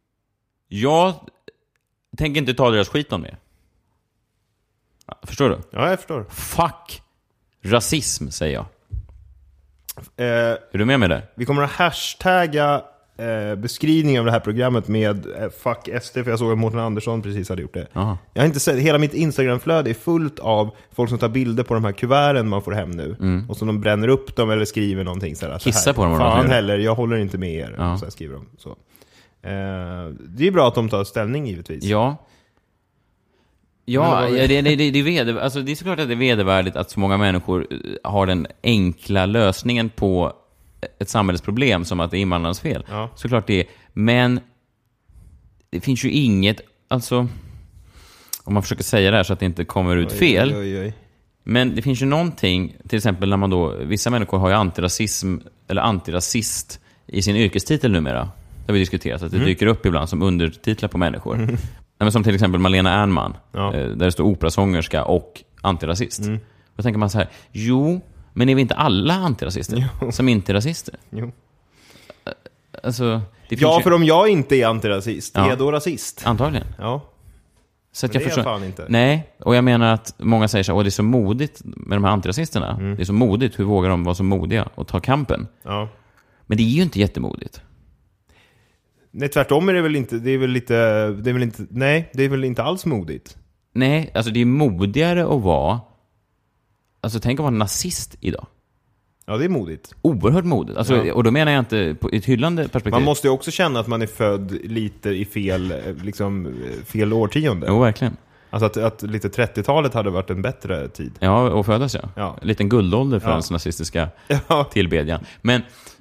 Jag tänker inte ta deras skit om det. Förstår du? Ja, jag förstår. Fuck rasism, säger jag. Är du med mig där? Vi kommer att hashtagga beskrivning av det här programmet med fuck SD, för jag såg att Mårten Andersson precis hade gjort det. Aha. Jag har inte sett, hela mitt Instagramflöde är fullt av folk som tar bilder på de här kuverten man får hem nu. Och så de bränner upp dem eller skriver någonting sådär. Kissa på dem. Fan heller, jag håller inte med er. Så här skriver de. Så. Det är bra att de tar ställning givetvis. Ja. Ja, det är såklart att det är vedervärdigt att så många människor har den enkla lösningen på ett samhällsproblem som att det är invandrarnas fel. Ja. Såklart det är. Men det finns ju inget, alltså om man försöker säga det här så att det inte kommer ut fel. Men det finns ju någonting, till exempel när man då, vissa människor har ju antirasism eller antirasist i sin yrkestitel numera. Det har vi diskuterat, att det dyker upp ibland som undertitlar på människor. Men som till exempel Malena Ernman, där det står operasångerska och antirasist. Då tänker man så här, jo, men är vi inte alla antirasister som inte är rasister? Jo. Alltså, för om jag inte är antirasist, är jag då rasist? Antagligen. Ja. Så att men jag det är fan inte. Nej, och jag menar att många säger så här, det är så modigt med de här antirasisterna. Det är så modigt, hur vågar de vara så modiga och ta kampen? Ja. Men det är ju inte jättemodigt. Nej, tvärtom är det väl inte, det är väl inte alls modigt. Nej, alltså det är modigare att vara, alltså tänk att vara nazist idag. Ja, det är modigt. Oerhört modigt. Alltså, och då menar jag inte på ett hyllande perspektiv. Man måste ju också känna att man är född lite i fel årtionde. Jo, verkligen. Alltså att lite 30-talet hade varit en bättre tid. Ja, och födas En liten guldålder för ens nazistiska tillbedjan. Men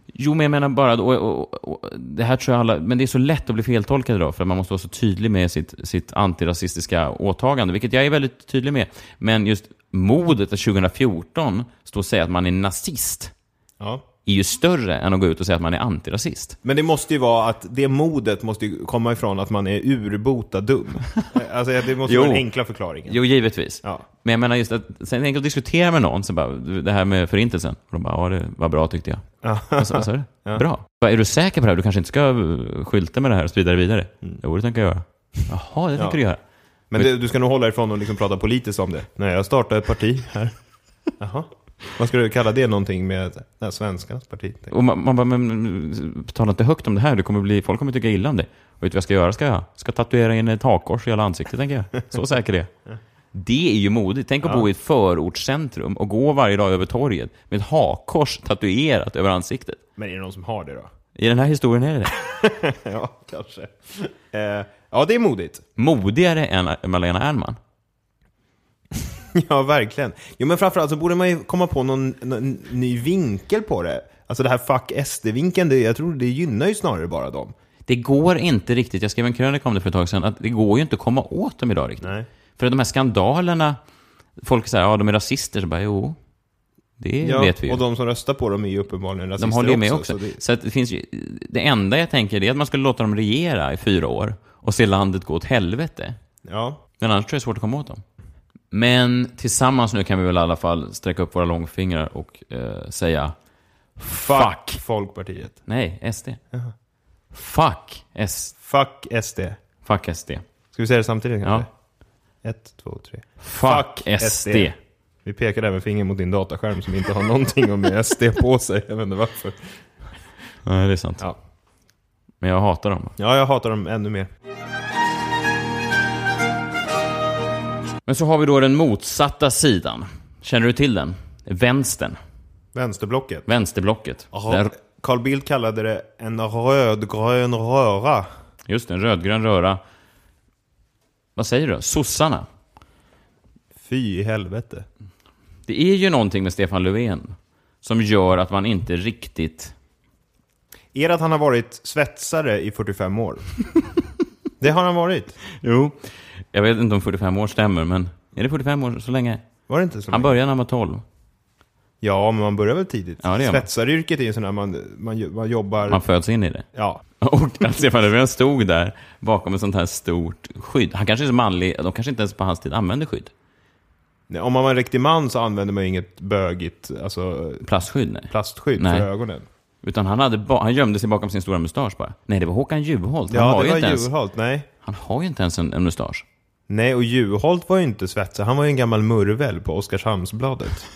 Jo, men jag menar bara, det här tror jag alla, men det är så lätt att bli feltolkad idag för att man måste vara så tydlig med sitt antirasistiska åtagande, vilket jag är väldigt tydlig med. Men just modet att 2014 stå och säga att man är nazist är ju större än att gå ut och säga att man är antirasist. Men det måste ju vara att det modet måste ju komma ifrån att man är urbota dum. Alltså det måste vara den enkla förklaringen. Jo, givetvis. Ja. Men jag menar just att sen enkelt diskutera med någon så bara, det här med förintelsen. Och de bara, det var bra tyckte jag. Vad sa du? Ja. Bra. Är du säker på det här? Du kanske inte ska skylta med det här och sprida det vidare? Jo, det tänker jag göra. Jaha, det tänker du göra. Men du ska nog hålla ifrån och liksom prata politiskt om det. Nej, jag startar ett parti här. Jaha. Vad ska du kalla det någonting med svenskans parti? Och man bara, men tala inte högt om det här. Folk kommer tycka illa om det. Och vet du vad jag ska göra? Ska tatuera in ett hakkors i hela ansiktet, tänker jag. Så säker det. Det är ju modigt. Tänk att bo i ett förortscentrum och gå varje dag över torget med ett hakkors tatuerat över ansiktet. Men är det någon som har det då? I den här historien är det. Ja, kanske. Ja, det är modigt. Modigare än Malena Ernman. Ja, verkligen. Jo, men framförallt så borde man ju komma på någon ny vinkel på det. Alltså det här fuck SD-vinkeln, jag tror det gynnar ju snarare bara dem. Det går inte riktigt, jag skrev en krönika om det för ett tag sedan, att det går ju inte att komma åt dem idag riktigt. Nej. För att de här skandalerna, folk säger, de är rasister, så bara, jo, det vet vi ju. Och de som röstar på dem är ju uppenbarligen rasister. De håller ju med också. Så att det finns ju, det enda jag tänker är att man skulle låta dem regera i 4 år och se landet gå åt helvete. Ja. Men annars tror jag det är svårt att komma åt dem. Men tillsammans nu kan vi väl i alla fall sträcka upp våra långfingrar och säga fuck Folkpartiet. Nej, SD. Jaha. Fuck SD. Fuck SD. Ska vi säga det samtidigt kanske? Ja. 1, 2, 3. Fuck SD. Vi pekar där med fingret mot din dataskärm som inte har någonting med SD på sig. Jag vet inte varför. Nej, det är sant. Ja. Men jag hatar dem. Ja, jag hatar dem ännu mer. Men så har vi då den motsatta sidan. Känner du till den? Vänstern. Vänsterblocket. Där... Carl Bildt kallade det en rödgrön röra. Just det, en rödgrön röra. Vad säger du? Sossarna. Fy i helvete. Det är ju någonting med Stefan Löfven som gör att man inte riktigt... Är det att han har varit svetsare i 45 år? Det har han varit. Jo. Jag vet inte om 45 år stämmer, men är det 45 år så länge? Var det inte så länge? Han började när han var 12. Ja, men man börjar väl tidigt. Ja, svetsaryrket är ju sån där man jobbar... Man föds in i det. Ja. Och att Stefan Löfven stod där bakom ett sånt här stort skydd. Han kanske är så manlig, de kanske inte ens på hans tid använde skydd. Nej, om man var en riktig man så använde man ju inget bögigt, alltså... Plastskydd, Plastskydd för ögonen. Utan han gömde sig bakom sin stora mustasch bara. Nej, det var Håkan Juholt. Ja, det var Juholt, nej. Han har ju inte ens en mustasch. Nej, och Juholt var ju inte svetsare. Han var ju en gammal murvel på Oskarshamnsbladet.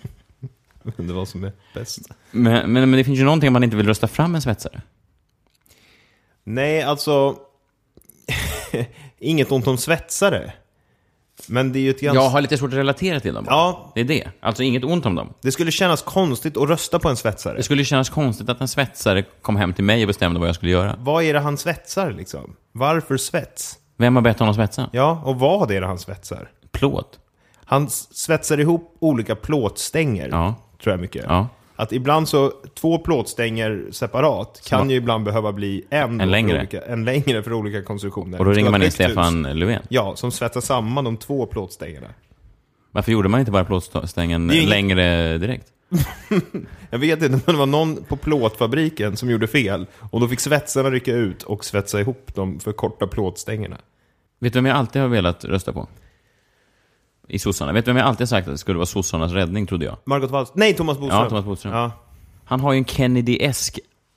Det var som är bäst. Men det finns ju någonting om man inte vill rösta fram en svetsare. Nej, alltså... Inget ont om svetsare. Men det är ju ett ganska... Jag har lite svårt att relatera till dem. Ja. Det är det. Alltså inget ont om dem. Det skulle kännas konstigt att rösta på en svetsare. Det skulle kännas konstigt att en svetsare kom hem till mig och bestämde vad jag skulle göra. Vad är det han svetsar liksom? Varför svets? Vem har bett honom svetsa? Ja, och vad är det han svetsar? Plåt. Han svetsar ihop olika plåtstänger, tror jag mycket. Ja. Att ibland så 2 plåtstänger separat kan ju ibland behöva bli en längre för olika konstruktioner. Och då ringer man in Stefan Löfven. Ja, som svetsar samman de 2 plåtstängerna. Varför gjorde man inte bara plåtstängen längre direkt? Jag vet inte, men det var någon på plåtfabriken som gjorde fel. Och då fick svetsarna rycka ut och svetsa ihop de för korta plåtstängerna. Vet du vem jag alltid har velat rösta på? I sossarna. Vet du vem jag alltid sagt att det skulle vara sossarnas räddning, trodde jag? Margot Wallström. Nej, Thomas Bodström. Ja, Thomas Bodström. Ja. Han har ju en Kennedy-esk...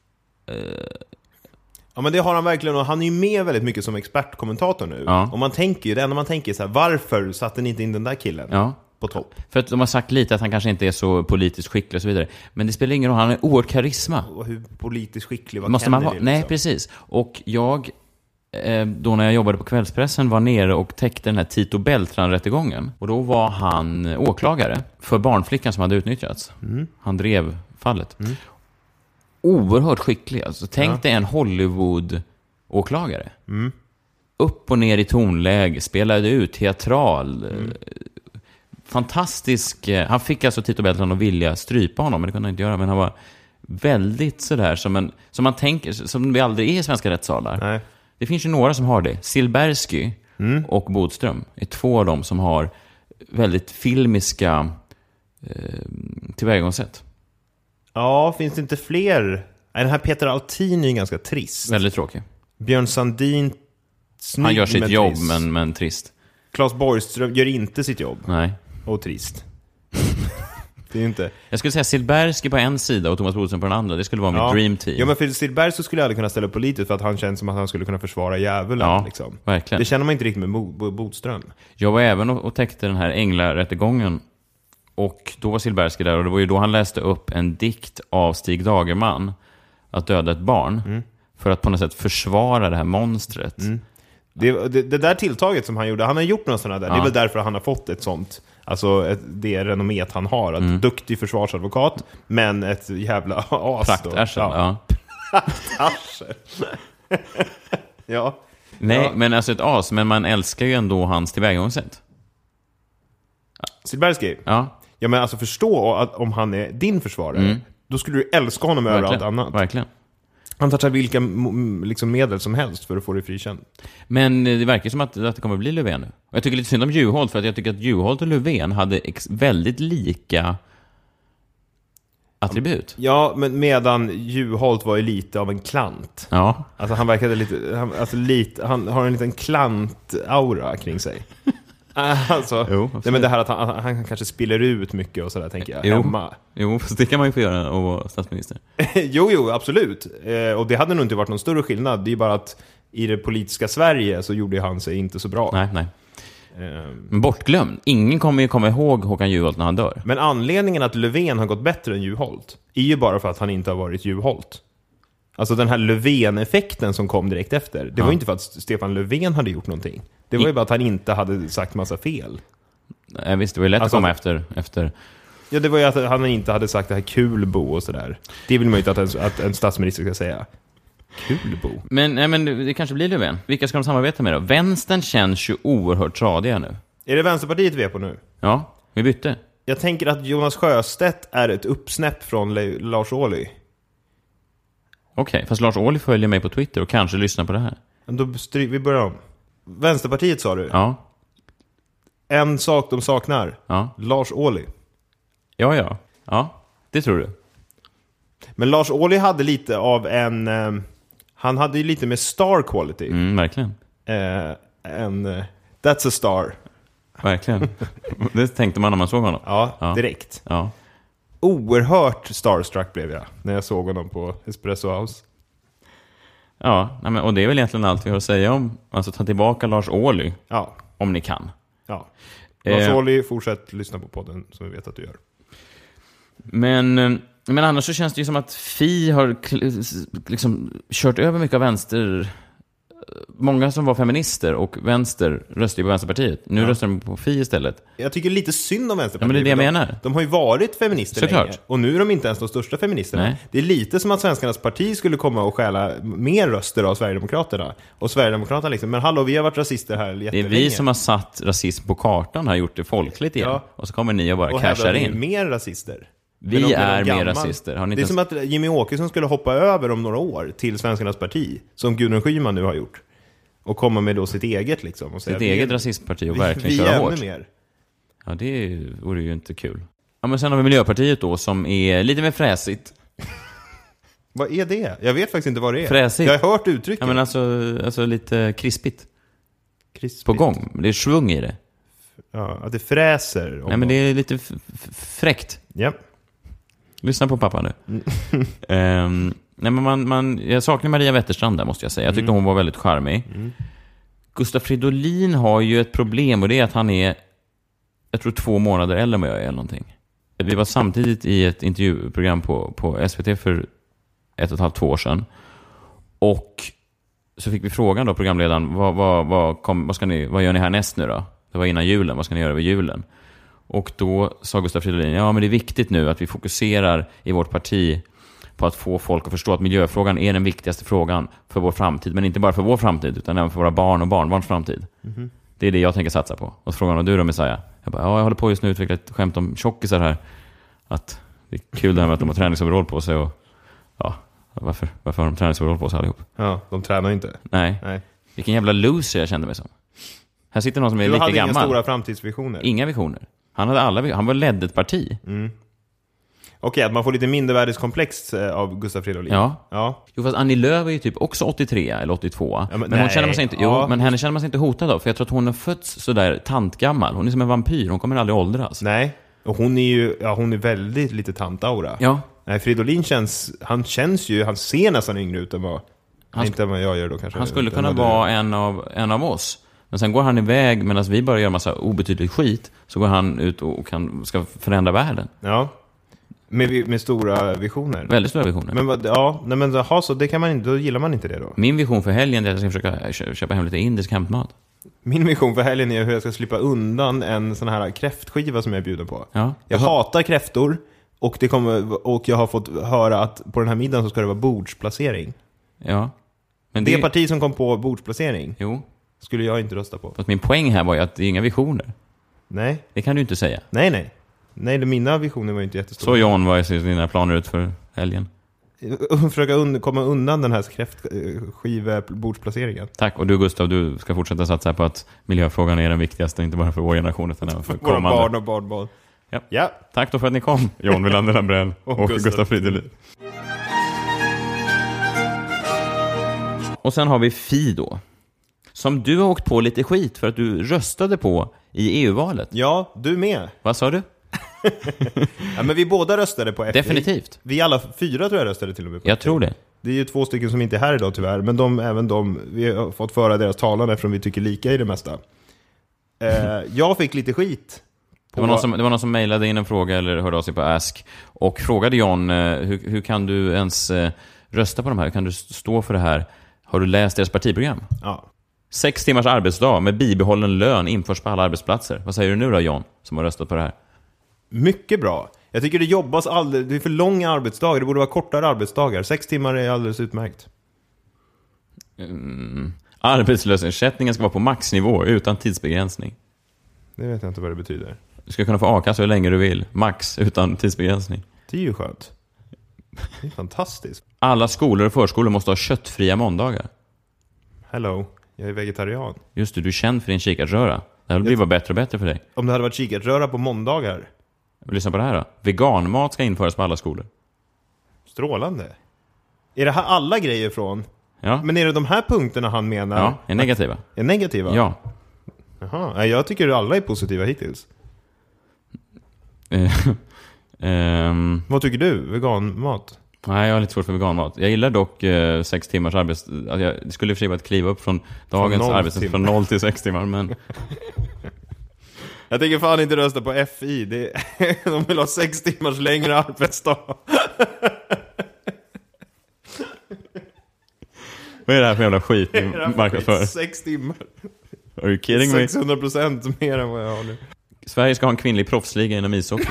Ja, men det har han verkligen. Och han är ju med väldigt mycket som expertkommentator nu. Ja. Och man tänker ju, det enda man tänker är så här, varför satte ni inte in den där killen på topp? För att de har sagt lite att han kanske inte är så politiskt skicklig och så vidare. Men det spelar ingen roll, han har en oerhört karisma. Och hur politiskt skicklig var måste Kennedy? Man vara? Nej, precis. Och jag... då när jag jobbade på Kvällspressen var nere och täckte den här Tito Beltran-rättegången. Och då var han åklagare för barnflickan som hade utnyttjats. Han drev fallet. Oerhört skicklig. Alltså, tänk dig en Hollywood-åklagare. Upp och ner i tonläge, spelade ut, teatral. Fantastisk. Han fick alltså Tito Beltran att vilja strypa honom, men det kunde han inte göra. Men han var väldigt sådär som man tänker, som vi aldrig är i svenska rättssalar. Nej. Det finns ju några som har det. Silbersky och Bodström är 2 av dem som har väldigt filmiska tillvägagångssätt. Ja, finns det inte fler? Nej, den här Peter Altin är ju ganska trist. Väldigt tråkig. Björn Sandin, snygg, Han gör sitt men jobb, trist. men trist. Claes Borgström gör inte sitt jobb. Nej. Och trist. Det är inte... Jag skulle säga Silbersky på en sida och Thomas Bodström på den andra. Det skulle vara mitt dream team. Ja, men för Silberg så skulle jag aldrig kunna ställa politiskt för att han känns som att han skulle kunna försvara djävulen. Ja, liksom. verkligen. Det känner man inte riktigt med Bodström. Jag var även och täckte den här Änglarättegången. Och då var Silbersky där och det var ju då han läste upp en dikt av Stig Dagerman, Att döda ett barn, för att på något sätt försvara det här monstret. Det där tilltaget som han gjorde, han har gjort något sådant där. Det är väl därför han har fått ett sånt, alltså det renommet han har, att duktig försvarsadvokat, men ett jävla as. Praktarsel, ja. Praktarsel. Ja. Nej, men alltså ett as, men man älskar ju ändå hans tillvägagångssätt. Silbersky? Ja. Ja, men alltså förstå att om han är din försvarare, då skulle du älska honom över allt annat. Verkligen. Han tar vilka liksom medel som helst för att få det frikänd. Men det verkar som att det kommer bli Löfven nu. Och jag tycker lite synd om Juholt, för att jag tycker att Juholt och Löfven hade väldigt lika attribut. Ja, men medan Juholt var ju lite av en klant. Ja. Alltså han verkade han har en liten klant-aura kring sig. Alltså, nej, men det här att han kanske spiller ut mycket och sådär, tänker jag, hemma. Jo, fast det kan man ju få göra och vara statsminister. jo, absolut. Och det hade nog inte varit någon större skillnad. Det är bara att i det politiska Sverige så gjorde han sig inte så bra. Nej. Men bortglömd. Ingen kommer ju komma ihåg Håkan Juholt när han dör. Men anledningen att Löfven har gått bättre än Juholt är ju bara för att han inte har varit Juholt. Alltså den här Löfven-effekten som kom direkt efter, det var ju inte för att Stefan Löfven hade gjort någonting. Det var ju bara att han inte hade sagt massa fel. Nej, visst, det var ju lätt att komma efter. Ja, det var ju att han inte hade sagt det här kulbo och sådär. Det vill man ju inte att en statsminister ska säga. Kulbo. Men det kanske blir Löfven. Vilka ska de samarbeta med då? Vänstern känns ju oerhört tradiga nu. Är det Vänsterpartiet vi är på nu? Ja, vi bytte. Jag tänker att Jonas Sjöstedt är ett uppsnäpp från Lars Ohly. Okej, fast Lars Ohly följer mig på Twitter och kanske lyssnar på det här. Då vi börjar om. Vänsterpartiet sa du? Ja. En sak de saknar. Ja. Lars Ohly. Ja, det tror du. Men Lars Ohly hade lite av en... han hade ju lite med star quality. Verkligen. That's a star. Verkligen. Det tänkte man när man såg honom. Ja, direkt. Ja. Oerhört starstruck blev jag när jag såg honom på Espresso House. Ja, och det är väl egentligen allt vi har att säga om. Alltså ta tillbaka Lars Ohly. Ja. Om ni kan. Ja. Lars Ohly, fortsätt lyssna på podden som vi vet att du gör. Men annars så känns det ju som att Fi har liksom kört över mycket av vänster. Många som var feminister och vänster röstade ju på Vänsterpartiet. Nu röstar de på Fi istället. Jag tycker lite synd om Vänsterpartiet. Ja, men det är det jag menar. De har ju varit feminister såklart länge. Och nu är de inte ens de största feministerna. Nej. Det är lite som att Svenskarnas parti skulle komma och stjäla mer röster av Sverigedemokraterna. Och Sverigedemokraterna liksom, men hallå, vi har varit rasister här jättelänge. Det är vi som har satt rasism på kartan, har gjort det folkligt igen. Ja. Och så kommer ni och bara cashar in. Och mer rasister. Vi är mer rasister. Har ni det är som att Jimmy Åkesson skulle hoppa över om några år till Svenskarnas parti, som Gudrun Schyman nu har gjort. Och komma med då sitt eget liksom. Och säga, sitt eget rasistparti och verkligen köra hårt. Mer. Ja, det vore ju inte kul. Ja, men sen har vi Miljöpartiet då som är lite mer fräsigt. Vad är det? Jag vet faktiskt inte vad det är. Fräsigt. Jag har hört uttrycket. Ja, men alltså lite krispigt. På gång. Det är svung i det. Ja, att det fräser. Nej, men det är lite fräckt. Ja. Lyssna på pappa nu. Nej, men jag saknar Maria Wetterstrand där, måste jag säga. Jag tyckte hon var väldigt charmig. Gustaf Fridolin har ju ett problem, och det är att han är, jag tror 2 månader äldre än vad jag är eller någonting. Vi var samtidigt i ett intervjuprogram på SVT för 1,5-2 år sedan. Och så fick vi frågan då, programledaren, vad gör ni härnäst nu då? Det var innan julen, vad ska ni göra över julen? Och då sa Gustaf Fridolin, ja men det är viktigt nu att vi fokuserar i vårt parti på att få folk att förstå att miljöfrågan är den viktigaste frågan för vår framtid. Men inte bara för vår framtid, utan även för våra barn och barnbarns framtid. Mm-hmm. Det är det jag tänker satsa på. Och så frågan, och du då, Messiah? Jag bara, jag håller på just nu att utveckla ett skämt om tjockisar här. Att det är kul det här med att de har träningsoverall på sig och Ja, varför har de träningsoverall på sig allihop? Ja, de tränar inte. Nej. Vilken jävla loser jag kände mig som. Här sitter någon som är lite gammal. Du hade inga stora framtidsvisioner. Inga visioner. Han var ledd ett parti. Okej, att man får lite mindervärdeskomplex av Gustaf Fridolin. Ja. Jo, fast Annie Lööf är ju typ också 83 eller 82. Ja, men hon känner man sig inte, men henne känner man sig inte hotad av. För jag tror att hon har fötts sådär tantgammal. Hon är som en vampyr, hon kommer aldrig åldras. Nej, och hon är ju, hon är väldigt lite tantaura. Ja. Nej, Fridolin han ser nästan yngre ut än vad inte vad jag gör då kanske. Han skulle kunna vara en av oss. Men sen går han iväg medan vi börjar göra massa obetydlig skit. Så går han ut och ska förändra världen. Ja. Med stora visioner. Väldigt stora visioner. Men så det kan man inte, då gillar man inte det då. Min vision för helgen är att jag ska försöka köpa hem lite indisk hämtmat. Min vision för helgen är hur jag ska slippa undan en sån här kräftskiva som jag är bjuden på. Ja. Jag hatar kräftor och jag har fått höra att på den här middagen så ska det vara bordsplacering. Ja. Men det parti som kom på bordsplacering. Jo. Skulle jag inte rösta på. Fast min poäng här var ju att det är inga visioner. Nej. Det kan du inte säga. Nej, mina visioner var ju inte jättestora. Så John, vad är dina planer ut för helgen? Försöka komma undan den här kräftskivebordsplaceringen. Tack, och du Gustav, du ska fortsätta satsa på att miljöfrågan är den viktigaste, inte bara för vår generation utan även för kommande. Våra barn och barnbarn. Ja. Tack då för att ni kom, John Wilander Lambrell och Gustaf Fridolin. Och sen har vi Fi då, som du har åkt på lite skit för att du röstade på i EU-valet. Ja, du med. Vad sa du? Ja, men vi båda röstade på FI. Definitivt. Vi alla 4 tror jag röstade till och med på Jag FI. tror det. Det är ju 2 stycken som inte är här idag tyvärr. Men även de, vi har fått föra deras talan eftersom vi tycker lika i det mesta. Jag fick lite skit. Det var någon som mejlade in en fråga eller hörde av sig på Ask och frågade John, hur kan du ens rösta på de här? Hur kan du stå för det här? Har du läst deras partiprogram? Ja. 6 timmars arbetsdag med bibehållen lön införs på alla arbetsplatser. Vad säger du nu då, John, som har röstat på det här? Mycket bra. Jag tycker det jobbas alldeles, det är för långa arbetsdagar. Det borde vara kortare arbetsdagar. 6 timmar är alldeles utmärkt. Arbetslösersättningen ska vara på maxnivå utan tidsbegränsning. Det vet jag inte vad det betyder. Du ska kunna få a-kassa hur länge du vill. Max utan tidsbegränsning. Det är ju skönt. Det är fantastiskt. Alla skolor och förskolor måste ha köttfria måndagar. Hello, jag är vegetarian. Just det, du är känd för din kikärtsröra. Det här blir bara bättre och bättre för dig. Om det hade varit kikärtsröra på måndagar. Lyssna på det här då. Veganmat ska införas på alla skolor. Strålande. Är det här alla grejer från? Ja. Men är det de här punkterna han menar? Ja, är negativa. Är negativa? Ja. Jaha, jag tycker alla är positiva hittills. Vad tycker du? Veganmat? Nej, jag har lite svårt för veganmat. Jag gillar dock 6 timmars arbets... Alltså det skulle i och för sig vara att kliva upp från dagens arbetstid från 0 till 6 timmar, men... Jag tänker fan inte rösta på FI. De vill ha 6 timmars längre arbetsdag. Vad är det här för jävla skit ni marknadsför? 6 timmar. Are you kidding me? 600% mer än vad jag har nu. Sverige ska ha en kvinnlig proffsliga inom ishockey.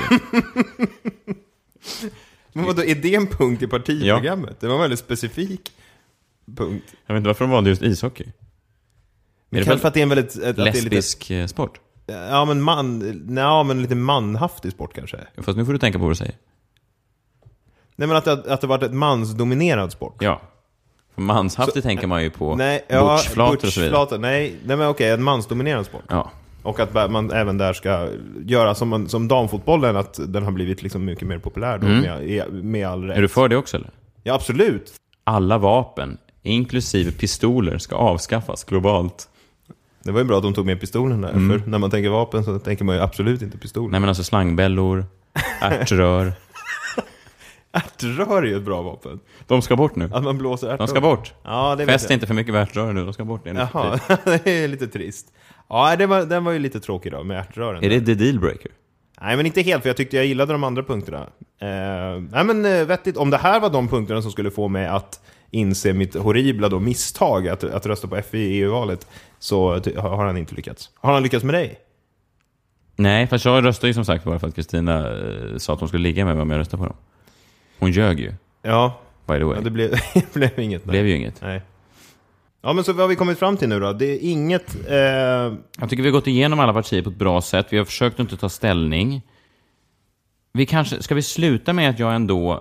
Men vadå, är det en punkt i partiprogrammet? Ja. Det var en väldigt specifik punkt. Jag vet inte varför de valde just ishockey. Men kanske för att det är en väldigt... lesbisk lite, sport? Ja, men lite manhaftig sport kanske. Fast nu får du tänka på vad du säger. Nej, men att det varit ett mansdominerad sport. Ja. För manshaftig tänker man ju på butchflator och så vidare. Nej, men okej, en mansdominerad sport. Ja. Och att man även där ska göra som damfotbollen, att den har blivit liksom mycket mer populär då, med all rätt. Är du för det också eller? Ja, absolut. Alla vapen, inklusive pistoler, ska avskaffas globalt. Det var ju bra att de tog med pistolen där. För när man tänker vapen så tänker man ju absolut inte pistoler. Nej, men alltså slangbällor, ärtrör. Ärtrör är ju ett bra vapen. De ska bort nu. Att man blåser ärtrör. De ska bort. Ja, det fäst inte för mycket ärtrör nu, de ska bort. Jaha, det är lite trist. Ja, den var ju lite tråkig då med ärtrören. Är det the dealbreaker? Nej, men inte helt, för jag tyckte jag gillade de andra punkterna. Nej, men vettigt. Om det här var de punkterna som skulle få mig att inse mitt horribla då misstag att rösta på FI i EU-valet, så har han inte lyckats. Har han lyckats med dig? Nej, fast jag röstade ju som sagt bara för att Kristina sa att hon skulle ligga med mig om jag röstade på dem. Hon ljög ju. Ja. By the way. Ja, det blev inget. Det blev ju inget. Nej. Ja, men så vad har vi kommit fram till nu då? Det är inget... Jag tycker vi har gått igenom alla partier på ett bra sätt. Vi har försökt inte ta ställning. Ska vi sluta med att jag ändå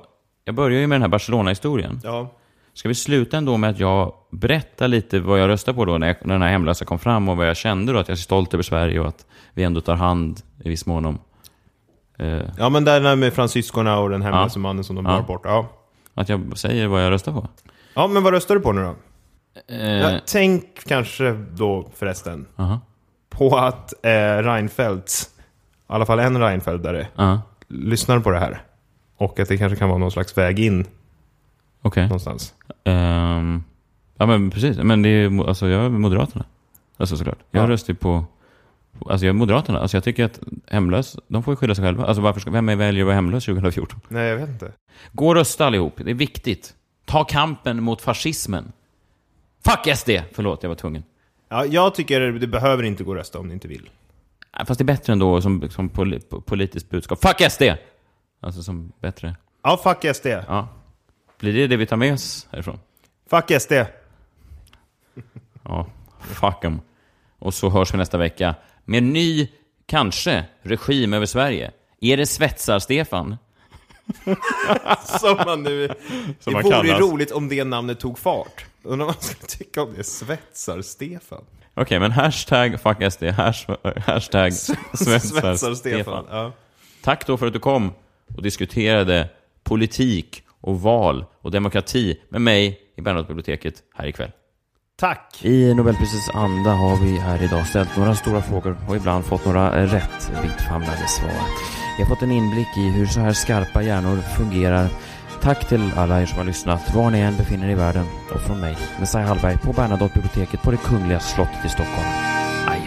jag börjar ju med den här Barcelona-historien. Ja. Ska vi sluta ändå med att jag berättar lite vad jag röstade på då när den här hemlösa kom fram och vad jag kände då, att jag är stolt över Sverige och att vi ändå tar hand i viss mån om... Ja, men där med fransyskorna och den hemlösa mannen som de bar bort. Ja. Att jag säger vad jag röstar på. Ja, men vad röstar du på nu då? Tänk kanske då förresten på att Reinfeldt, i alla fall en Reinfeldtare, lyssnar på det här. Och att det kanske kan vara någon slags väg in någonstans. Ja, men precis. Men det är, alltså, jag är Moderaterna. Alltså såklart. Jag röstar ju på... Alltså jag är Moderaterna. Alltså jag tycker att hemlös, de får ju skydda sig själva. Alltså vem väljer att vara hemlös 2014? Nej, jag vet inte. Gå och rösta allihop. Det är viktigt. Ta kampen mot fascismen. Fuck SD! Förlåt, jag var tvungen. Ja, jag tycker det behöver inte gå och rösta om ni inte vill. Fast det är bättre ändå som politiskt budskap. Fuck SD! Alltså som bättre. Ja, fuck SD. Ja. Blir det vi tar med oss härifrån? Fuck SD. Ja, fuck em. Och så hörs vi nästa vecka med ny, kanske, regim över Sverige. Är det Svetsar-Stefan? Som man nu... Som det man vore ju kallas. roligt om det namnet tog fart. Undrar vad man skulle tycka om det. Svetsar-Stefan. Okej, men hashtag fuck SD, hashtag Svetsar-Stefan. Ja. Tack då för att du kom och diskuterade politik och val och demokrati med mig i Bernadottebiblioteket här ikväll. Tack! I Nobelprisets anda har vi här idag ställt några stora frågor och ibland fått några rätt vittfamlade svar. Vi har fått en inblick i hur så här skarpa hjärnor fungerar. Tack till alla er som har lyssnat, var ni än befinner er i världen. Och från mig, Messiah Hallberg på Bernadottebiblioteket på det Kungliga slottet i Stockholm. Adjö.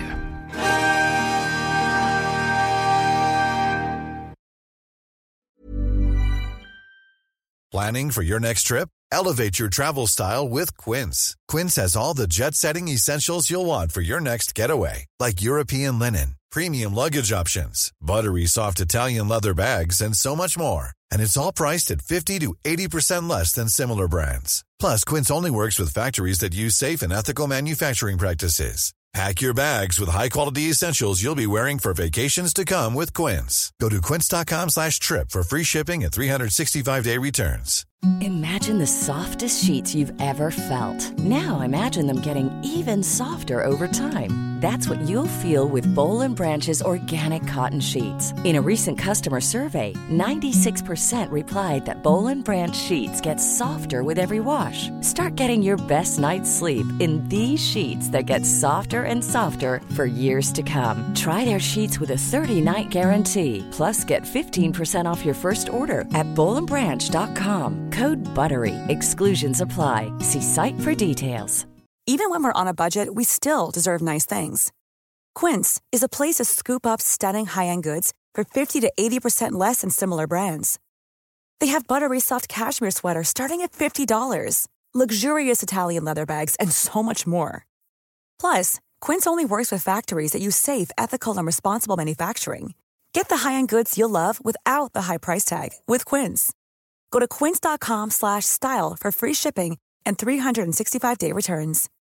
Planning for your next trip? Elevate your travel style with Quince. Quince has all the jet-setting essentials you'll want for your next getaway, like European linen, premium luggage options, buttery soft Italian leather bags, and so much more. And it's all priced at 50 to 80% less than similar brands. Plus, Quince only works with factories that use safe and ethical manufacturing practices. Pack your bags with high-quality essentials you'll be wearing for vacations to come with Quince. Go to quince.com/trip for free shipping and 365-day returns. Imagine the softest sheets you've ever felt. Now imagine them getting even softer over time. That's what you'll feel with Boll & Branch's organic cotton sheets. In a recent customer survey, 96% replied that Boll & Branch sheets get softer with every wash. Start getting your best night's sleep in these sheets that get softer and softer for years to come. Try their sheets with a 30-night guarantee. Plus, get 15% off your first order at bollandbranch.com. Code BUTTERY. Exclusions apply. See site for details. Even when we're on a budget, we still deserve nice things. Quince is a place to scoop up stunning high-end goods for 50 to 80% less than similar brands. They have buttery soft cashmere sweaters starting at $50, luxurious Italian leather bags, and so much more. Plus, Quince only works with factories that use safe, ethical, and responsible manufacturing. Get the high-end goods you'll love without the high price tag with Quince. Go to quince.com/style for free shipping and 365-day returns.